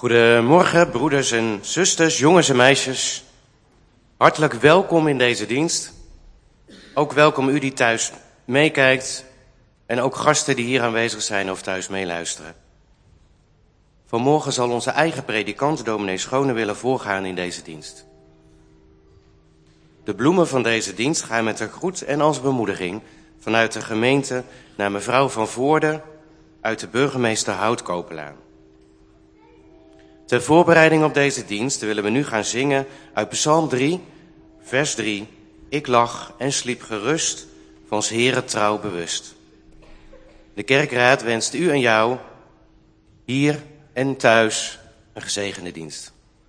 Goedemorgen, broeders en zusters, jongens en meisjes. Hartelijk welkom in deze dienst. Ook welkom u die thuis meekijkt en ook gasten die hier aanwezig zijn of thuis meeluisteren. Vanmorgen zal onze eigen predikant, dominee Schone, willen voorgaan in deze dienst. De bloemen van deze dienst gaan met een groet en als bemoediging vanuit de gemeente naar mevrouw van Voorde uit de burgemeester Houtkopelaan. Ter voorbereiding op deze dienst willen we nu gaan zingen uit Psalm 3, vers 3. Ik lag en sliep gerust, van 's Heeren trouw bewust. De kerkraad wenst u en jou, hier en thuis, een gezegende dienst.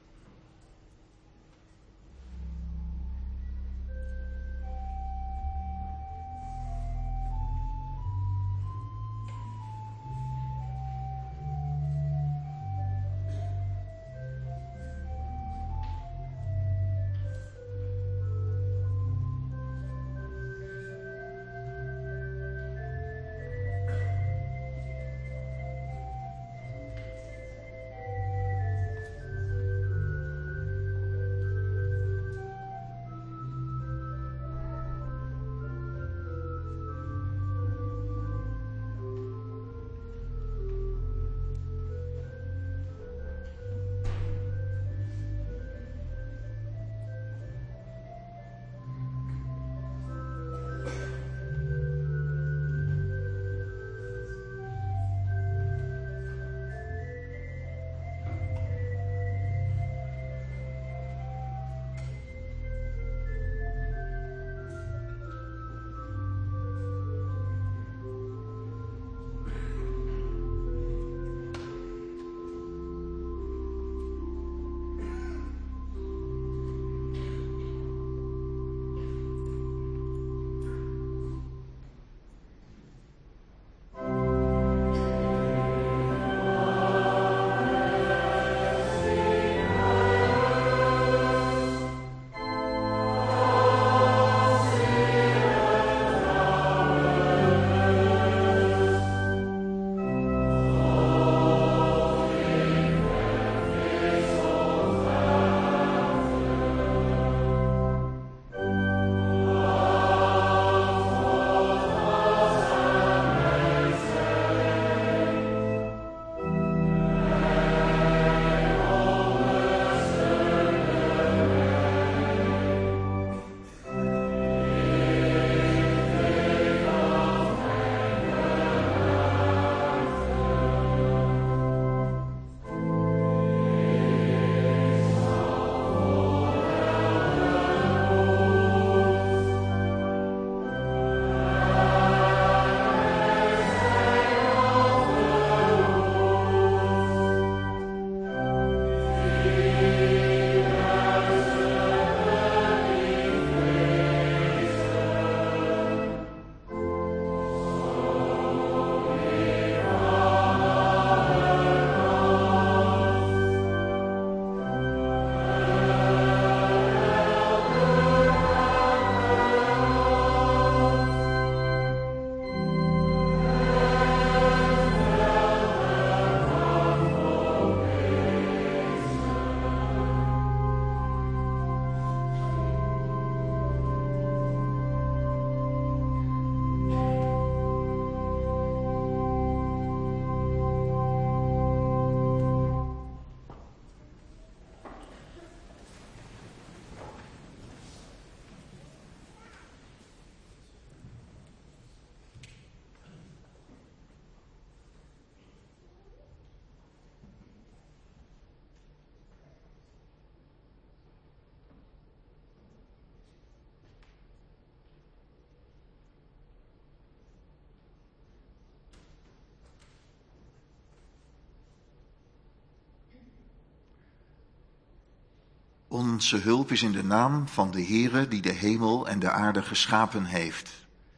Onze hulp is in de naam van de Heere die de hemel en de aarde geschapen heeft.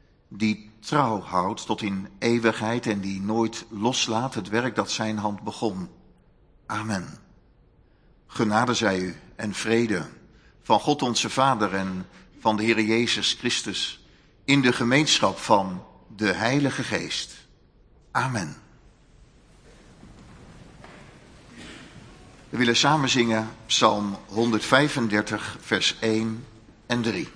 Die trouw houdt tot in eeuwigheid en die nooit loslaat het werk dat zijn hand begon. Amen. Genade zij u en vrede van God onze Vader en van de Heere Jezus Christus in de gemeenschap van de Heilige Geest. Amen. We willen samen zingen Psalm 135, vers 1 en 3.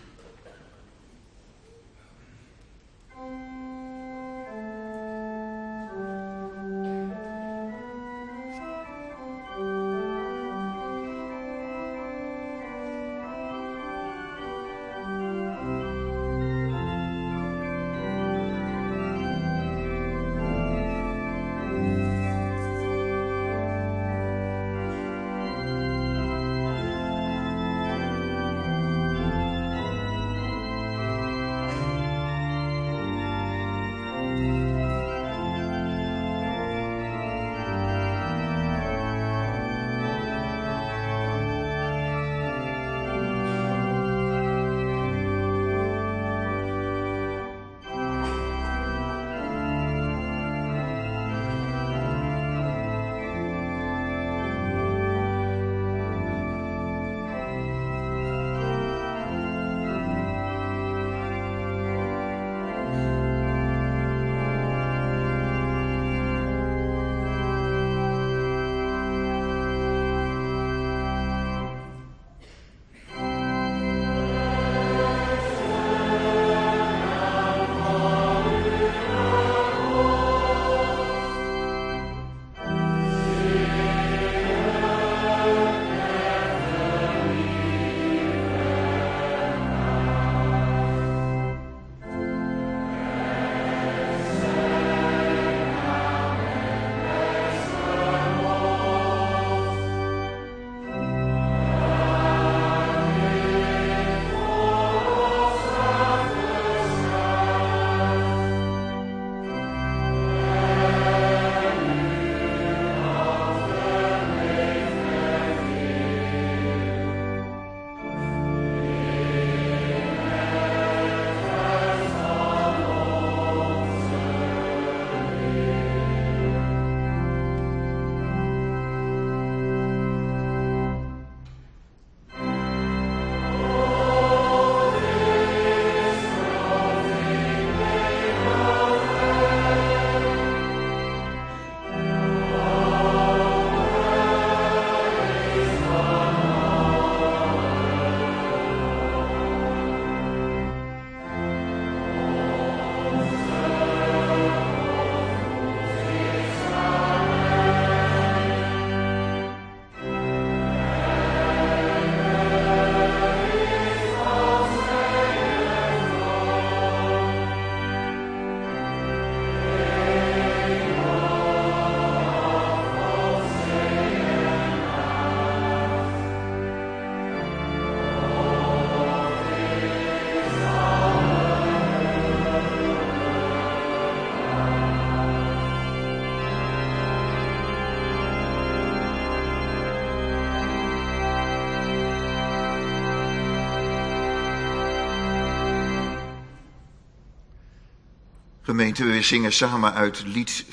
Gemeente, we zingen samen uit lied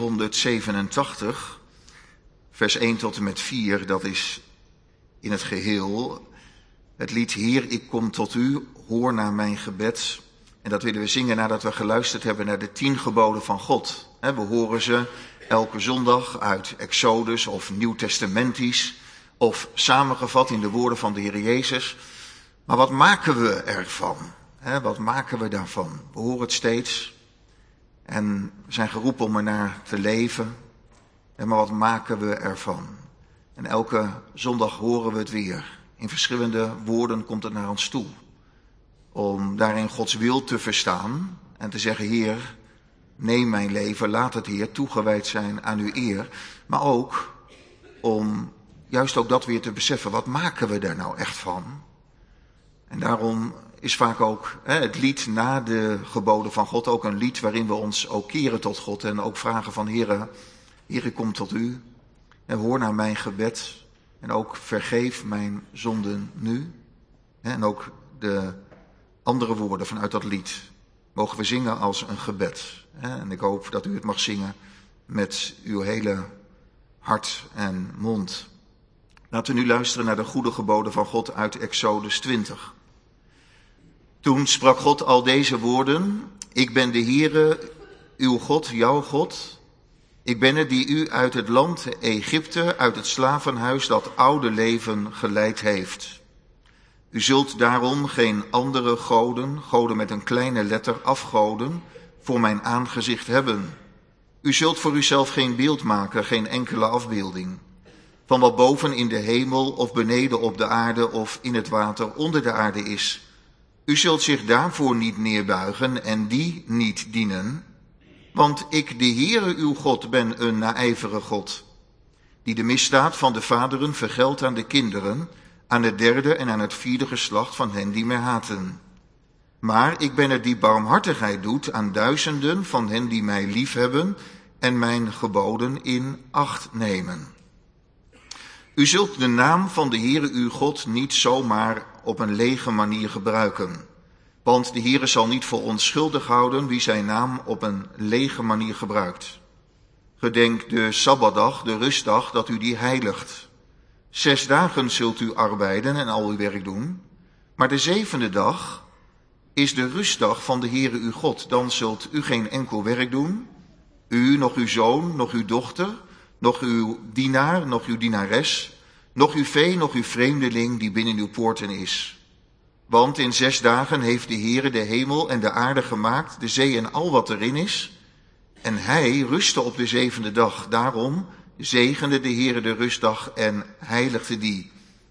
487, vers 1 tot en met 4. Dat is in het geheel het lied Heer, ik kom tot u, hoor naar mijn gebed. En dat willen we zingen nadat we geluisterd hebben naar de 10 geboden van God. We horen ze elke zondag uit Exodus of Nieuwtestamentisch of samengevat in de woorden van de Heer Jezus. Maar wat maken we ervan? Wat maken we daarvan? We horen het steeds en we zijn geroepen om ernaar te leven. Maar wat maken we ervan? En elke zondag horen we het weer. In verschillende woorden komt het naar ons toe. Om daarin Gods wil te verstaan en te zeggen, Heer, neem mijn leven, laat het Heer toegewijd zijn aan uw eer. Maar ook om juist ook dat weer te beseffen, wat maken we daar nou echt van? En daarom is vaak ook het lied na de geboden van God ook een lied waarin we ons ook keren tot God en ook vragen van Heer, ik kom tot u en hoor naar mijn gebed en ook vergeef mijn zonden nu. En ook de andere woorden vanuit dat lied mogen we zingen als een gebed. En ik hoop dat u het mag zingen met uw hele hart en mond. Laten we nu luisteren naar de goede geboden van God uit Exodus 20. Toen sprak God al deze woorden, ik ben de Heere, uw God, jouw God. Ik ben het die u uit het land Egypte, uit het slavenhuis, dat oude leven geleid heeft. U zult daarom geen andere goden, goden met een kleine letter, afgoden, voor mijn aangezicht hebben. U zult voor uzelf geen beeld maken, geen enkele afbeelding, van wat boven in de hemel of beneden op de aarde of in het water onder de aarde is. U zult zich daarvoor niet neerbuigen en die niet dienen, want ik, de Heere uw God, ben een naijverige God, die de misdaad van de vaderen vergeldt aan de kinderen, aan het derde en aan het vierde geslacht van hen die mij haten. Maar ik ben er die barmhartigheid doet aan duizenden van hen die mij liefhebben en mijn geboden in acht nemen. U zult de naam van de Heere uw God niet zomaar op een lege manier gebruiken. Want de Heere zal niet voor onschuldig houden wie zijn naam op een lege manier gebruikt. Gedenk de Sabbatdag, de rustdag, dat u die heiligt. 6 dagen zult u arbeiden en al uw werk doen. Maar de 7e dag is de rustdag van de Heere uw God. Dan zult u geen enkel werk doen. U, nog uw zoon, nog uw dochter, nog uw dienaar, nog uw dienares, nog uw vee, nog uw vreemdeling die binnen uw poorten is. Want in 6 dagen heeft de Heere de hemel en de aarde gemaakt, de zee en al wat erin is. En hij rustte op de 7e dag. Daarom zegende de Heere de rustdag en heiligde die.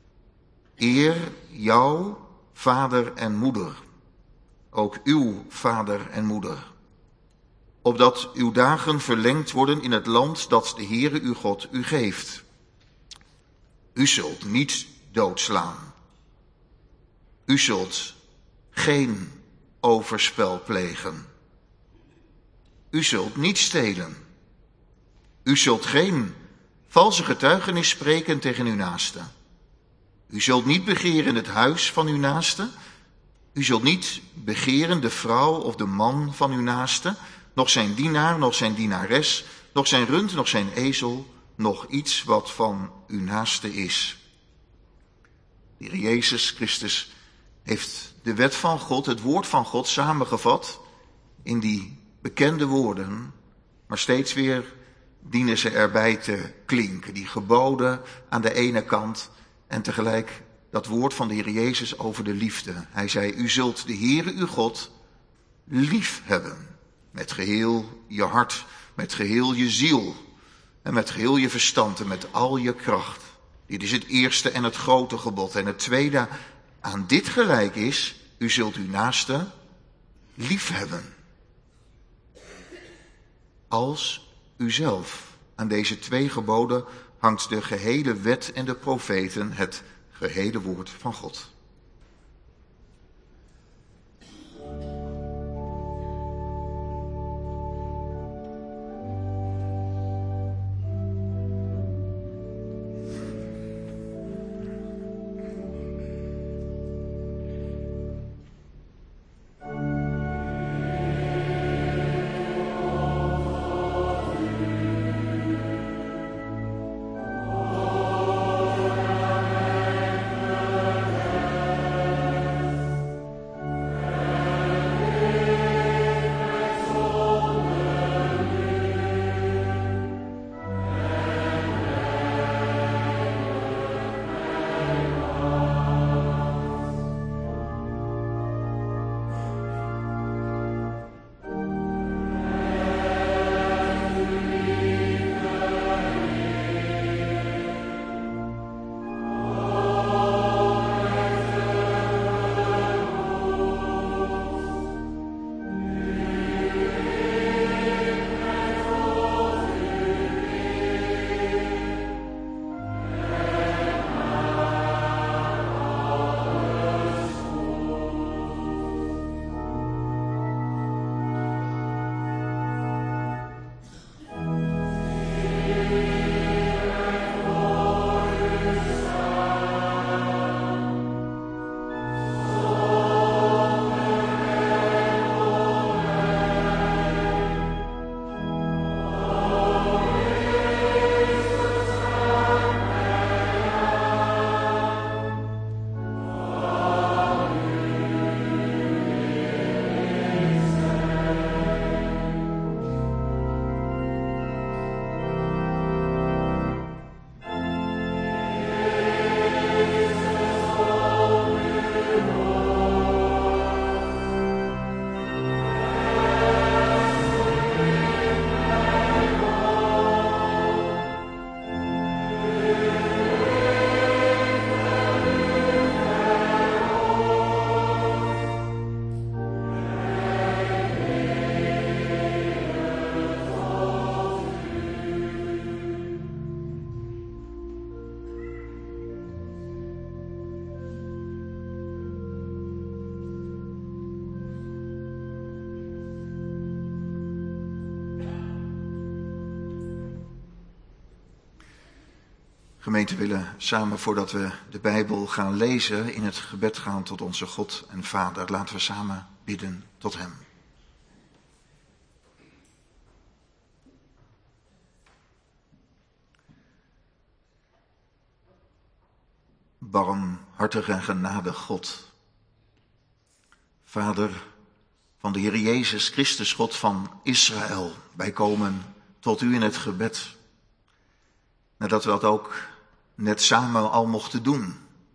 Eer jou, vader en moeder, ook uw vader en moeder, opdat uw dagen verlengd worden in het land dat de Heere uw God u geeft. U zult niet doodslaan. U zult geen overspel plegen. U zult niet stelen. U zult geen valse getuigenis spreken tegen uw naaste. U zult niet begeren het huis van uw naaste. U zult niet begeren de vrouw of de man van uw naaste, nog zijn dienaar, nog zijn dienares, nog zijn rund, nog zijn ezel, nog iets wat van uw naaste is. De Heer Jezus Christus heeft de wet van God, het woord van God, samengevat in die bekende woorden, maar steeds weer dienen ze erbij te klinken. Die geboden aan de ene kant en tegelijk dat woord van de Heer Jezus over de liefde. Hij zei, u zult de Heere uw God lief hebben. Met geheel je hart, met geheel je ziel en met geheel je verstand en met al je kracht. Dit is het eerste en het grote gebod. En het tweede aan dit gelijk is, u zult uw naaste lief hebben. Als uzelf. Aan deze 2 geboden hangt de gehele wet en de profeten, het gehele woord van God. Gemeente, willen samen, voordat we de Bijbel gaan lezen, in het gebed gaan tot onze God en Vader. Laten we samen bidden tot Hem. Barmhartig en genadig God, Vader van de Heer Jezus Christus, God van Israël, wij komen tot U in het gebed. Nadat we dat ook net samen al mochten doen.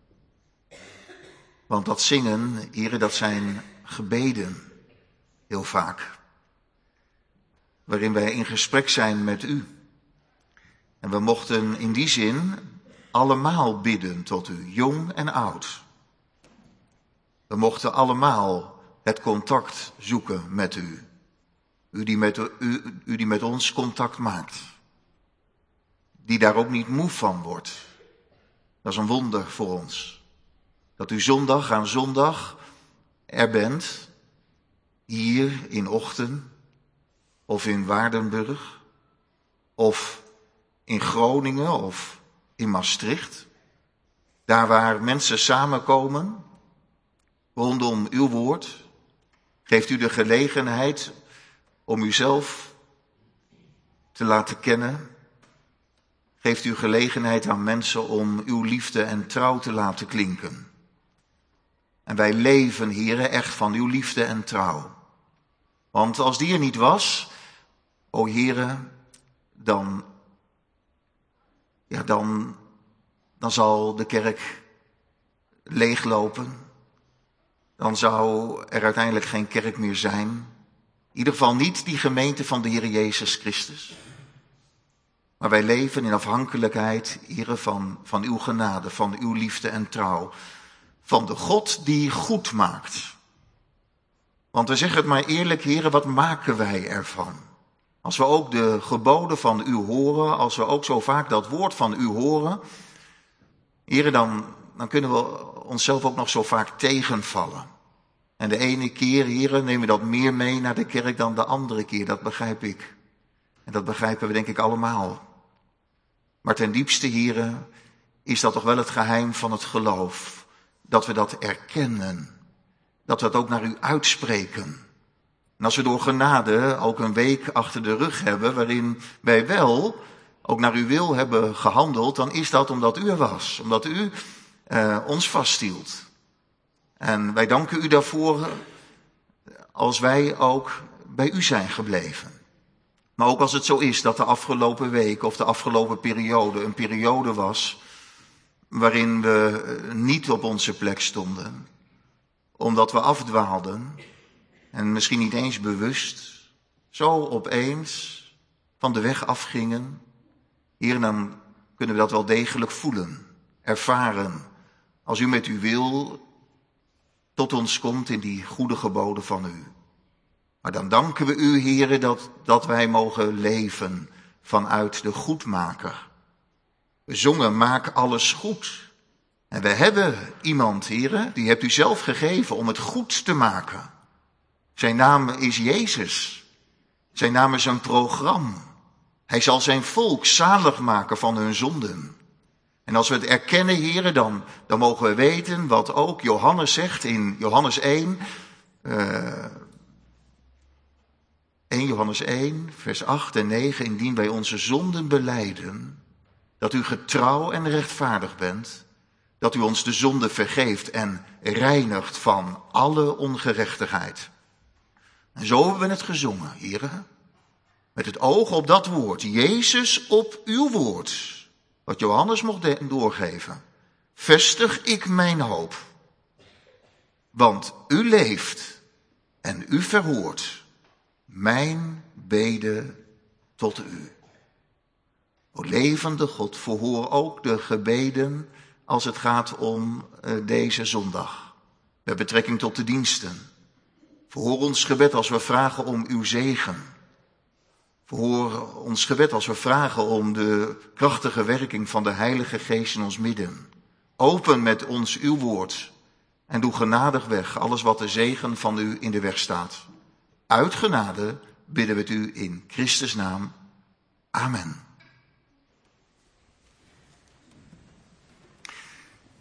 Want dat zingen, Heere, dat zijn gebeden, heel vaak. Waarin wij in gesprek zijn met U. En we mochten in die zin allemaal bidden tot U, jong en oud. We mochten allemaal het contact zoeken met U. U die met ons contact maakt. Die daar ook niet moe van wordt. Dat is een wonder voor ons. Dat U zondag aan zondag er bent. Hier in Ochten. Of in Waardenburg. Of in Groningen of in Maastricht. Daar waar mensen samenkomen. Rondom Uw woord. Geeft U de gelegenheid om Uzelf te laten kennen. Geeft U gelegenheid aan mensen om Uw liefde en trouw te laten klinken. En wij leven, Heere, echt van Uw liefde en trouw. Want als die er niet was, o Heere, dan zal de kerk leeglopen. Dan zou er uiteindelijk geen kerk meer zijn. In ieder geval niet die gemeente van de Heer Jezus Christus. Maar wij leven in afhankelijkheid, Heere, van uw genade, van uw liefde en trouw. Van de God die goed maakt. Want we zeggen het maar eerlijk, Heere, wat maken wij ervan? Als we ook de geboden van u horen, als we ook zo vaak dat woord van u horen, Heere, dan kunnen we onszelf ook nog zo vaak tegenvallen. En de ene keer, Heere, nemen we dat meer mee naar de kerk dan de andere keer, dat begrijp ik. En dat begrijpen we denk ik allemaal. Maar ten diepste, Heere, is dat toch wel het geheim van het geloof. Dat we dat erkennen. Dat we dat ook naar u uitspreken. En als we door genade ook een week achter de rug hebben, waarin wij wel ook naar uw wil hebben gehandeld, dan is dat omdat u er was. Omdat u ons vasthield. En wij danken u daarvoor als wij ook bij u zijn gebleven. Maar ook als het zo is dat de afgelopen week of de afgelopen periode een periode was waarin we niet op onze plek stonden, omdat we afdwaalden en misschien niet eens bewust, zo opeens van de weg afgingen. Heer, dan kunnen we dat wel degelijk voelen, ervaren, als u met uw wil tot ons komt in die goede geboden van u. Maar dan danken we u, Heere, dat wij mogen leven vanuit de goedmaker. We zongen, maak alles goed. En we hebben iemand, Heere, die hebt u zelf gegeven om het goed te maken. Zijn naam is Jezus. Zijn naam is een programma. Hij zal zijn volk zalig maken van hun zonden. En als we het erkennen, Heere, dan mogen we weten wat ook Johannes zegt in Johannes 1... 1 Johannes 1, vers 8 en 9, indien wij onze zonden belijden, dat u getrouw en rechtvaardig bent, dat u ons de zonde vergeeft en reinigt van alle ongerechtigheid. En zo hebben we het gezongen, heren, met het oog op dat woord, Jezus op uw woord, wat Johannes mocht doorgeven. Vestig ik mijn hoop, want u leeft en u verhoort mijn bede tot u. O levende God, verhoor ook de gebeden als het gaat om deze zondag. Met betrekking tot de diensten. Verhoor ons gebed als we vragen om uw zegen. Verhoor ons gebed als we vragen om de krachtige werking van de Heilige Geest in ons midden. Open met ons uw woord en doe genadig weg alles wat de zegen van u in de weg staat. Uit genade bidden we het u in Christus naam. Amen.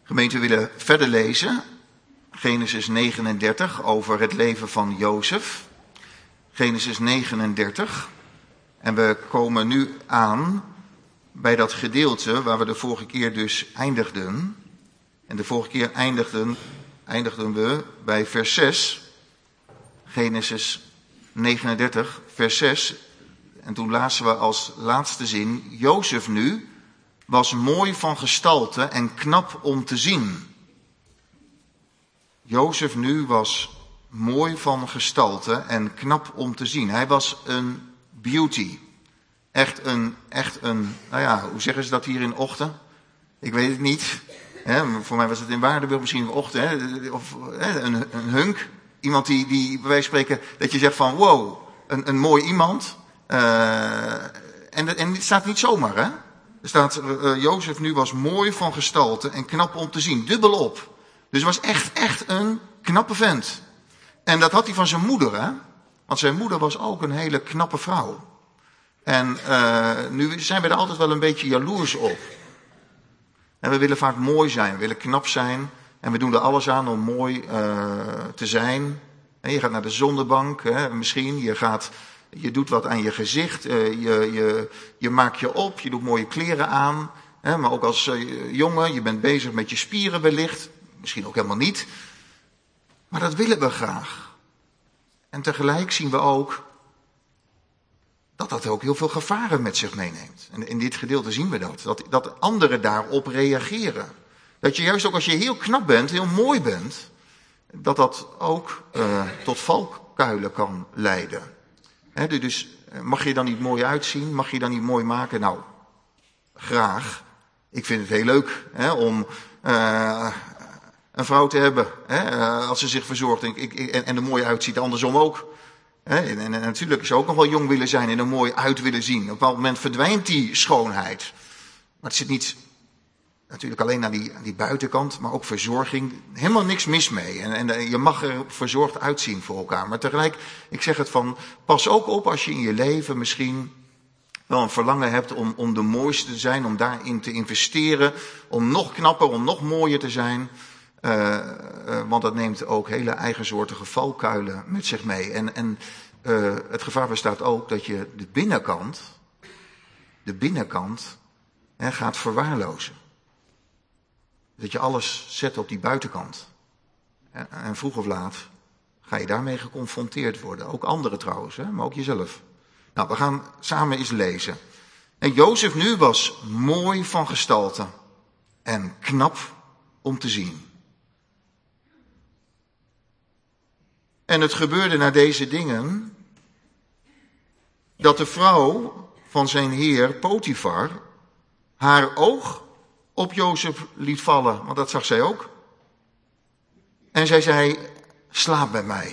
Gemeente, we willen verder lezen. Genesis 39 over het leven van Jozef. Genesis 39. En we komen nu aan bij dat gedeelte waar we de vorige keer dus eindigden. En de vorige keer eindigden we bij vers 6. Genesis 39, vers 6. En toen lazen we als laatste zin: Jozef nu was mooi van gestalte en knap om te zien. Jozef nu was mooi van gestalte en knap om te zien. Hij was een beauty. Echt een, nou ja, hoe zeggen ze dat hier in Ochten? Ik weet het niet. Voor mij was het in Waardenburg misschien in Ochten. Of een hunk. Iemand die bij wijze van spreken, dat je zegt van wow, een mooi iemand. En het staat niet zomaar, hè. Er staat, Jozef nu was mooi van gestalte en knap om te zien. Dubbel op. Dus het was echt een knappe vent. En dat had hij van zijn moeder, hè. Want zijn moeder was ook een hele knappe vrouw. En nu zijn we er altijd wel een beetje jaloers op. En we willen vaak mooi zijn, we willen knap zijn. En we doen er alles aan om mooi te zijn. En je gaat naar de zonnebank, hè, misschien. Je doet wat aan je gezicht. Je maakt je op, je doet mooie kleren aan. Hè, maar ook als jongen, je bent bezig met je spieren wellicht. Misschien ook helemaal niet. Maar dat willen we graag. En tegelijk zien we ook dat ook heel veel gevaren met zich meeneemt. En in dit gedeelte zien we dat anderen daarop reageren. Dat je juist ook als je heel knap bent, heel mooi bent, dat ook tot valkuilen kan leiden. Dus mag je dan niet mooi uitzien? Mag je dan niet mooi maken? Nou, graag. Ik vind het heel leuk om een vrouw te hebben, als ze zich verzorgt en er mooi uitziet, andersom ook. En natuurlijk zou ook nog wel jong willen zijn en er mooi uit willen zien. Op een bepaald moment verdwijnt die schoonheid. Maar het zit niet natuurlijk alleen aan die buitenkant, maar ook verzorging. Helemaal niks mis mee. En je mag er verzorgd uitzien voor elkaar. Maar tegelijk, ik zeg het van, pas ook op als je in je leven misschien wel een verlangen hebt om de mooiste te zijn, om daarin te investeren, om nog knapper, om nog mooier te zijn. Want dat neemt ook hele eigensoortige valkuilen met zich mee. En het gevaar bestaat ook dat je de binnenkant gaat verwaarlozen. Dat je alles zet op die buitenkant. En vroeg of laat ga je daarmee geconfronteerd worden. Ook anderen trouwens, maar ook jezelf. Nou, we gaan samen eens lezen. En Jozef nu was mooi van gestalte en knap om te zien. En het gebeurde na deze dingen dat de vrouw van zijn heer Potifar haar oog op Jozef liet vallen, want dat zag zij ook. En zij zei, slaap bij mij.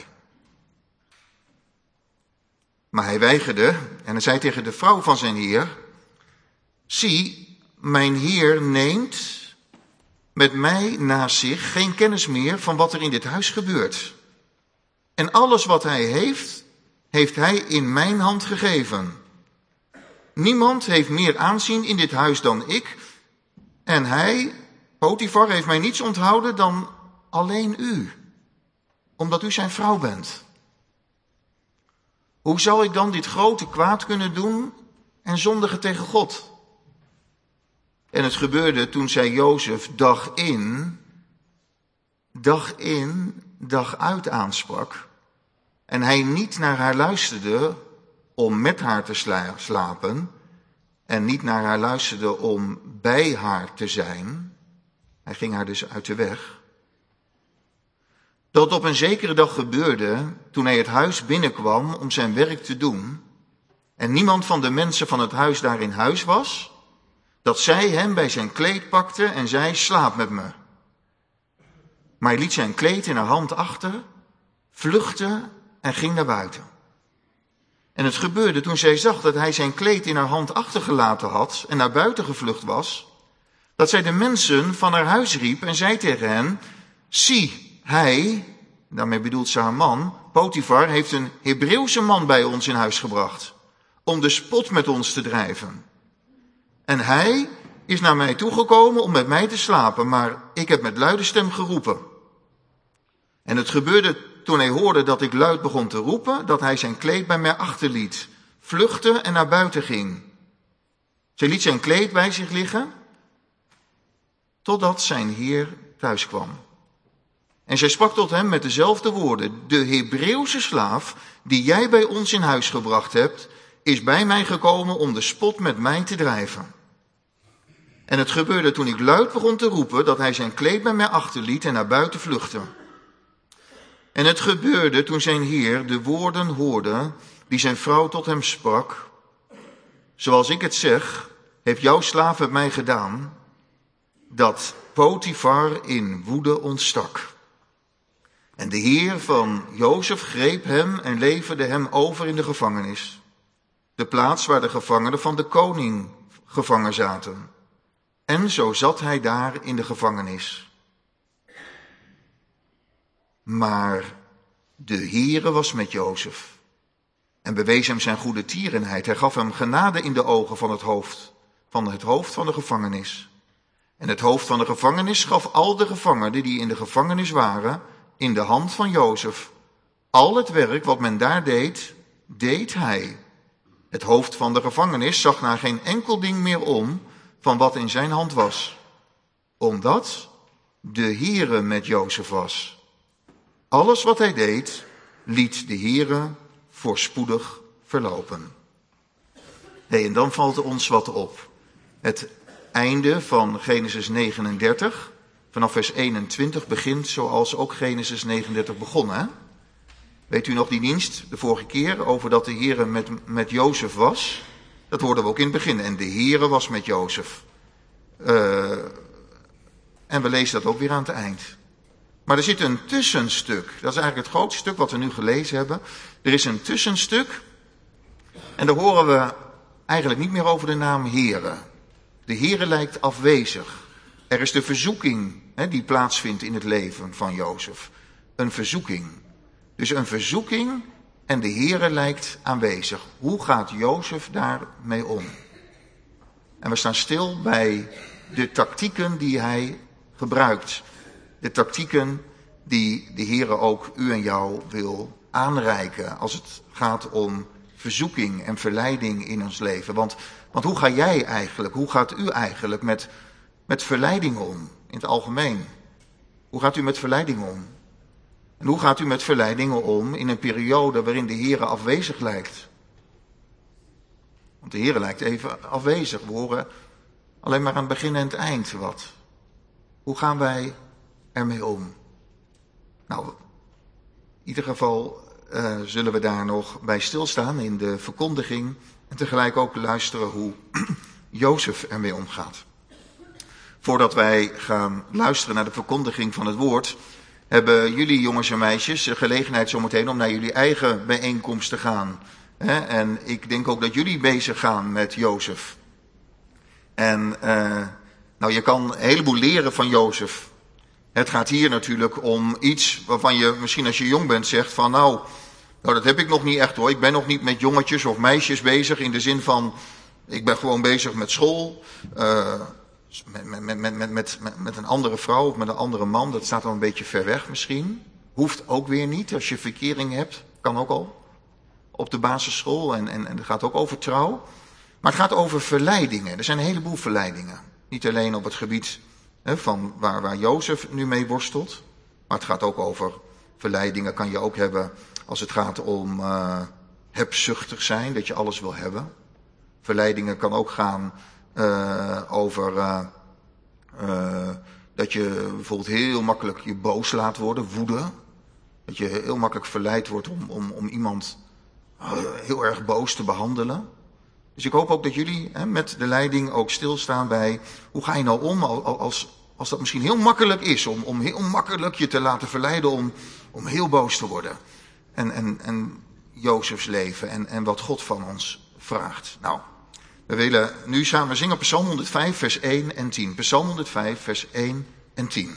Maar hij weigerde en hij zei tegen de vrouw van zijn heer, zie, mijn heer neemt met mij naast zich geen kennis meer van wat er in dit huis gebeurt. En alles wat hij heeft, heeft hij in mijn hand gegeven. Niemand heeft meer aanzien in dit huis dan ik. En hij, Potifar, heeft mij niets onthouden dan alleen u. Omdat u zijn vrouw bent. Hoe zal ik dan dit grote kwaad kunnen doen en zondigen tegen God? En het gebeurde toen zij Jozef dag in, dag uit aansprak. En hij niet naar haar luisterde om met haar te slapen. En niet naar haar luisterde om bij haar te zijn. Hij ging haar dus uit de weg. Dat op een zekere dag gebeurde toen hij het huis binnenkwam om zijn werk te doen. En niemand van de mensen van het huis daar in huis was. Dat zij hem bij zijn kleed pakte en zei, slaap met me. Maar hij liet zijn kleed in haar hand achter, vluchtte en ging naar buiten. En het gebeurde toen zij zag dat hij zijn kleed in haar hand achtergelaten had en naar buiten gevlucht was, dat zij de mensen van haar huis riep en zei tegen hen, zie, hij, daarmee bedoelt ze haar man, Potifar, heeft een Hebreeuwse man bij ons in huis gebracht, om de spot met ons te drijven. En hij is naar mij toegekomen om met mij te slapen, maar ik heb met luide stem geroepen. En het gebeurde toen hij hoorde dat ik luid begon te roepen, dat hij zijn kleed bij mij achterliet, vluchtte en naar buiten ging. Zij liet zijn kleed bij zich liggen, totdat zijn heer thuis kwam. En zij sprak tot hem met dezelfde woorden: de Hebreeuwse slaaf die jij bij ons in huis gebracht hebt, is bij mij gekomen om de spot met mij te drijven. En het gebeurde toen ik luid begon te roepen, dat hij zijn kleed bij mij achterliet en naar buiten vluchtte. En het gebeurde toen zijn heer de woorden hoorde die zijn vrouw tot hem sprak: zoals ik het zeg, heeft jouw slaaf het mij gedaan, dat Potifar in woede ontstak. En de heer van Jozef greep hem en leverde hem over in de gevangenis, de plaats waar de gevangenen van de koning gevangen zaten. En zo zat hij daar in de gevangenis. Maar de Heere was met Jozef en bewees hem zijn goede tierenheid. Hij gaf hem genade in de ogen van het hoofd van de gevangenis. En het hoofd van de gevangenis gaf al de gevangenen die in de gevangenis waren in de hand van Jozef. Al het werk wat men daar deed, deed hij. Het hoofd van de gevangenis zag naar geen enkel ding meer om van wat in zijn hand was, omdat de Heere met Jozef was. Alles wat hij deed, liet de Heere voorspoedig verlopen. En dan valt er ons wat op. Het einde van Genesis 39, vanaf vers 21, begint zoals ook Genesis 39 begon. Hè? Weet u nog die dienst de vorige keer over dat de Heere met Jozef was? Dat hoorden we ook in het begin. En de Heere was met Jozef. En we lezen dat ook weer aan het eind. Maar er zit een tussenstuk. Dat is eigenlijk het grootste stuk wat we nu gelezen hebben. Er is een tussenstuk. En daar horen we eigenlijk niet meer over de naam Heere. De Heere lijkt afwezig. Er is de verzoeking die plaatsvindt in het leven van Jozef. Een verzoeking. Dus een verzoeking en de Heere lijkt aanwezig. Hoe gaat Jozef daarmee om? En we staan stil bij de tactieken die hij gebruikt. De tactieken die de Heere ook u en jou wil aanreiken als het gaat om verzoeking en verleiding in ons leven. Want hoe ga jij eigenlijk, hoe gaat u eigenlijk met verleiding om in het algemeen? Hoe gaat u met verleiding om? En hoe gaat u met verleidingen om in een periode waarin de Heere afwezig lijkt? Want de Heere lijkt even afwezig. We horen alleen maar aan het begin en het eind wat. Hoe gaan wij ermee om? Nou, in ieder geval zullen we daar nog bij stilstaan in de verkondiging en tegelijk ook luisteren hoe Jozef ermee omgaat. Voordat wij gaan luisteren naar de verkondiging van het woord, hebben jullie jongens en meisjes de gelegenheid zometeen om naar jullie eigen bijeenkomst te gaan. En ik denk ook dat jullie bezig gaan met Jozef. En je kan een heleboel leren van Jozef. Het gaat hier natuurlijk om iets waarvan je misschien als je jong bent zegt van nou dat heb ik nog niet echt hoor. Ik ben nog niet met jongetjes of meisjes bezig in de zin van ik ben gewoon bezig met school. Met een andere vrouw of met een andere man, dat staat dan een beetje ver weg misschien. Hoeft ook weer niet als je verkering hebt, kan ook al. Op de basisschool en het gaat ook over trouw. Maar het gaat over verleidingen. Er zijn een heleboel verleidingen. Niet alleen op het gebied van waar Jozef nu mee worstelt. Maar het gaat ook over verleidingen kan je ook hebben als het gaat om hebzuchtig zijn, dat je alles wil hebben. Verleidingen kan ook gaan over dat je bijvoorbeeld heel makkelijk je boos laat worden, woede. Dat je heel makkelijk verleid wordt om iemand heel erg boos te behandelen. Dus ik hoop ook dat jullie met de leiding ook stilstaan bij hoe ga je nou om als dat misschien heel makkelijk is. Om heel makkelijk je te laten verleiden om heel boos te worden. En Jozefs leven en wat God van ons vraagt. Nou, we willen nu samen zingen Psalm 105 vers 1 en 10. Psalm 105 vers 1 en 10.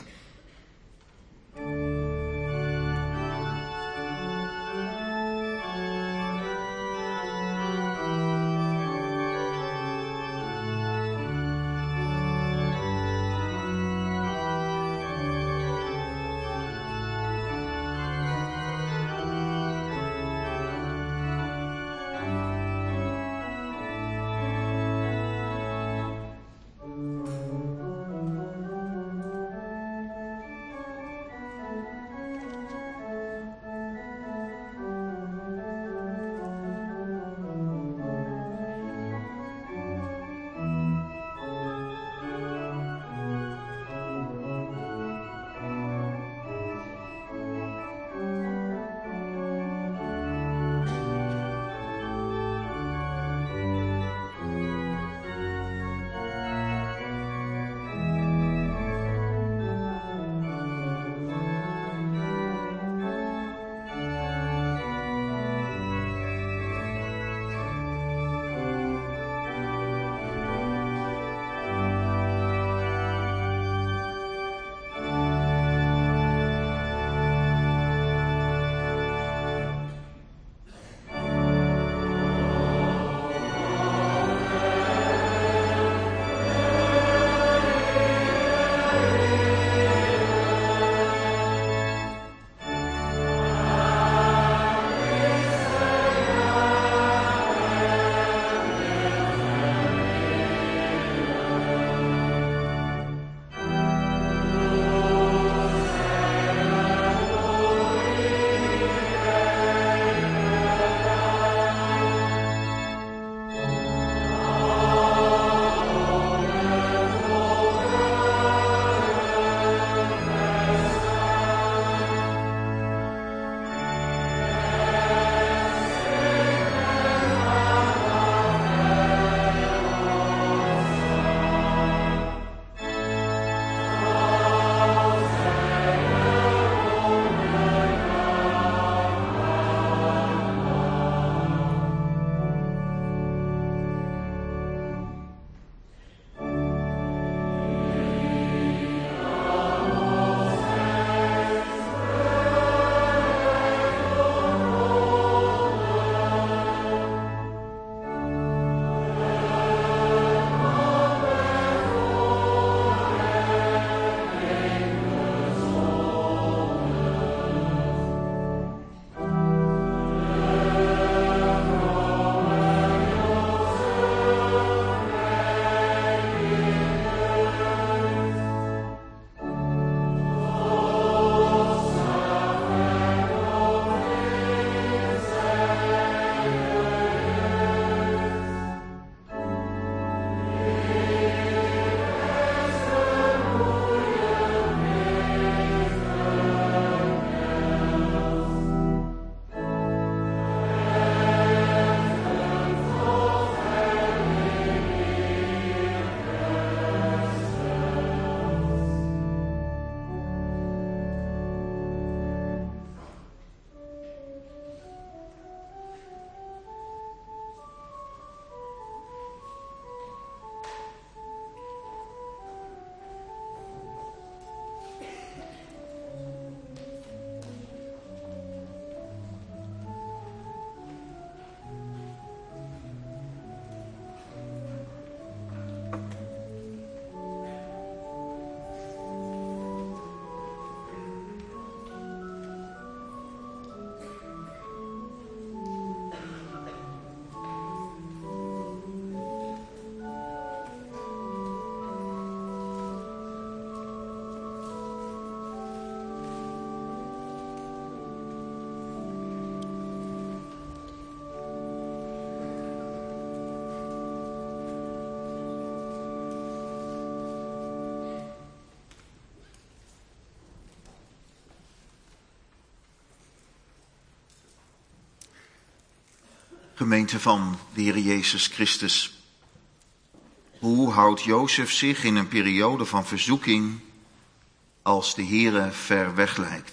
Gemeente van de Heer Jezus Christus. Hoe houdt Jozef zich in een periode van verzoeking als de Heere ver weg lijkt?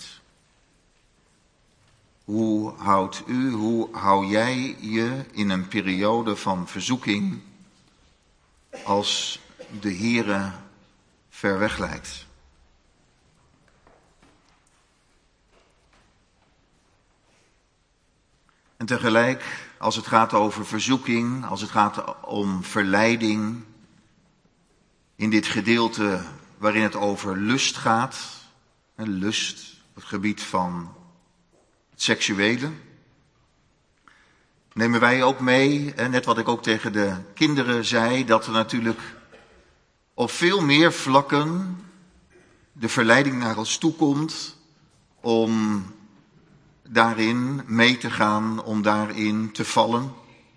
Hoe hou jij je in een periode van verzoeking als de Heere ver weg lijkt? En tegelijk, als het gaat over verzoeking, als het gaat om verleiding, in dit gedeelte waarin het over lust gaat, lust op het gebied van het seksuele, nemen wij ook mee, net wat ik ook tegen de kinderen zei, dat er natuurlijk op veel meer vlakken de verleiding naar ons toe komt om daarin mee te gaan, om daarin te vallen.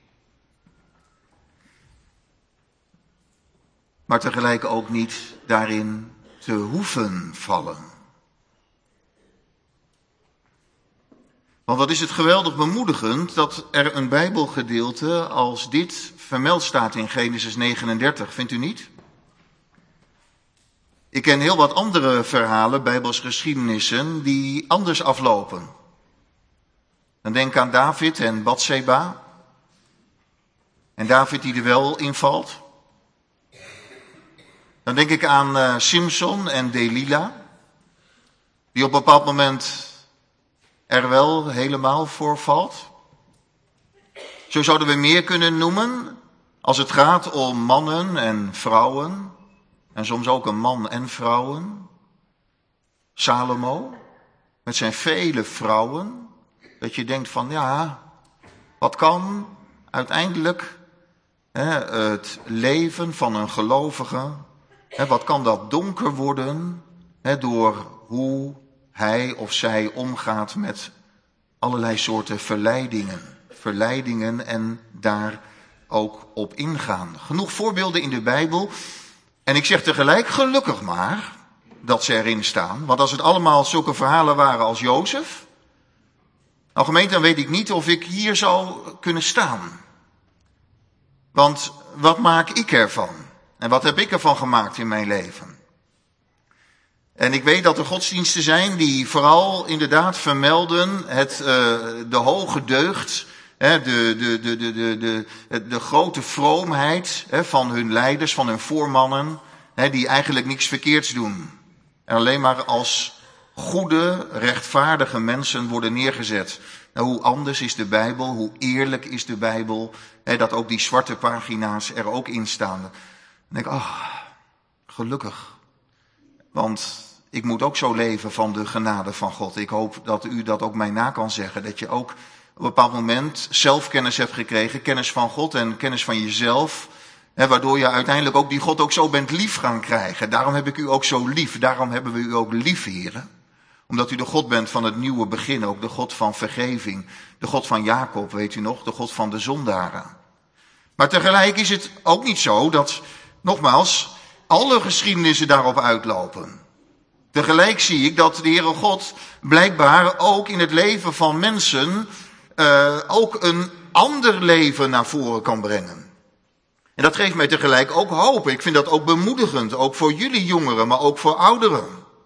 Maar tegelijk ook niet daarin te hoeven vallen. Want wat is het geweldig bemoedigend dat er een Bijbelgedeelte als dit vermeld staat in Genesis 39, vindt u niet? Ik ken heel wat andere verhalen, Bijbelsgeschiedenissen, die anders aflopen. Dan denk aan David en Batseba. En David die er wel in valt. Dan denk ik aan Simson en Delila. Die op een bepaald moment er wel helemaal voor valt. Zo zouden we meer kunnen noemen als het gaat om mannen en vrouwen. En soms ook een man en vrouwen. Salomo met zijn vele vrouwen. Dat je denkt van ja, wat kan uiteindelijk het leven van een gelovige, wat kan dat donker worden door hoe hij of zij omgaat met allerlei soorten verleidingen en daar ook op ingaan. Genoeg voorbeelden in de Bijbel. En ik zeg tegelijk gelukkig maar dat ze erin staan. Want als het allemaal zulke verhalen waren als Jozef, nou gemeente, dan weet ik niet of ik hier zou kunnen staan. Want wat maak ik ervan? En wat heb ik ervan gemaakt in mijn leven? En ik weet dat er godsdiensten zijn die vooral inderdaad vermelden de hoge deugd, de grote vroomheid van hun leiders, van hun voormannen, die eigenlijk niks verkeerds doen. En alleen maar als goede, rechtvaardige mensen worden neergezet. Nou, hoe anders is de Bijbel, hoe eerlijk is de Bijbel, dat ook die zwarte pagina's er ook in staan. Dan denk ik, gelukkig. Want ik moet ook zo leven van de genade van God. Ik hoop dat u dat ook mij na kan zeggen. Dat je ook op een bepaald moment zelfkennis hebt gekregen, kennis van God en kennis van jezelf. Waardoor je uiteindelijk ook die God ook zo bent lief gaan krijgen. Daarom heb ik u ook zo lief. Daarom hebben we u ook lief, heren. Omdat u de God bent van het nieuwe begin, ook de God van vergeving. De God van Jacob, weet u nog, de God van de zondaren. Maar tegelijk is het ook niet zo dat, nogmaals, alle geschiedenissen daarop uitlopen. Tegelijk zie ik dat de Heere God blijkbaar ook in het leven van mensen ook een ander leven naar voren kan brengen. En dat geeft mij tegelijk ook hoop. Ik vind dat ook bemoedigend, ook voor jullie jongeren, maar ook voor ouderen.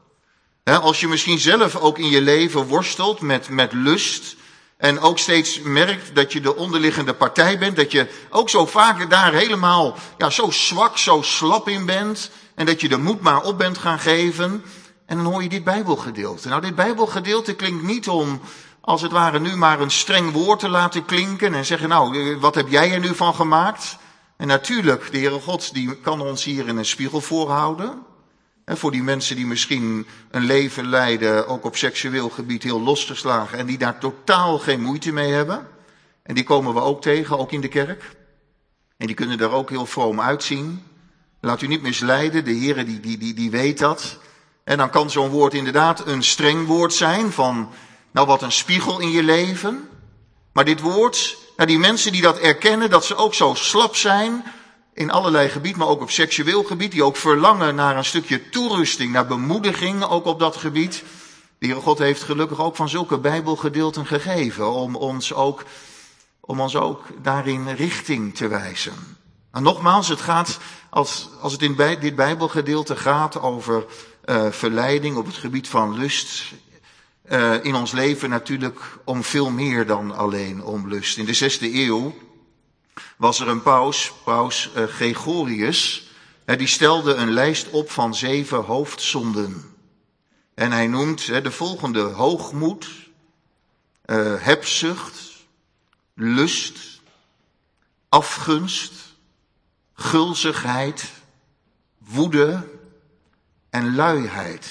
Als je misschien zelf ook in je leven worstelt met lust en ook steeds merkt dat je de onderliggende partij bent, dat je ook zo vaak daar helemaal zo zwak, zo slap in bent en dat je de moed maar op bent gaan geven. En dan hoor je dit Bijbelgedeelte. Nou, dit Bijbelgedeelte klinkt niet om, als het ware, nu maar een streng woord te laten klinken en zeggen, nou, wat heb jij er nu van gemaakt? En natuurlijk, de Heere God, die kan ons hier in een spiegel voorhouden. En voor die mensen die misschien een leven leiden, ook op seksueel gebied, heel losgeslagen en die daar totaal geen moeite mee hebben. En die komen we ook tegen, ook in de kerk. En die kunnen er ook heel vroom uitzien. Laat u niet misleiden, de Heere die weet dat. En dan kan zo'n woord inderdaad een streng woord zijn van, nou wat een spiegel in je leven. Maar dit woord, die mensen die dat erkennen, dat ze ook zo slap zijn in allerlei gebied, maar ook op seksueel gebied, die ook verlangen naar een stukje toerusting, naar bemoediging ook op dat gebied. De Heere God heeft gelukkig ook van zulke Bijbelgedeelten gegeven om ons ook om ons ook daarin richting te wijzen. En nogmaals, het gaat, als het in dit Bijbelgedeelte gaat over verleiding op het gebied van lust, in ons leven natuurlijk om veel meer dan alleen om lust. In de 6e eeuw was er een paus Gregorius, die stelde een lijst op van 7 hoofdzonden. En hij noemt de volgende: hoogmoed, hebzucht, lust, afgunst, gulzigheid, woede en luiheid.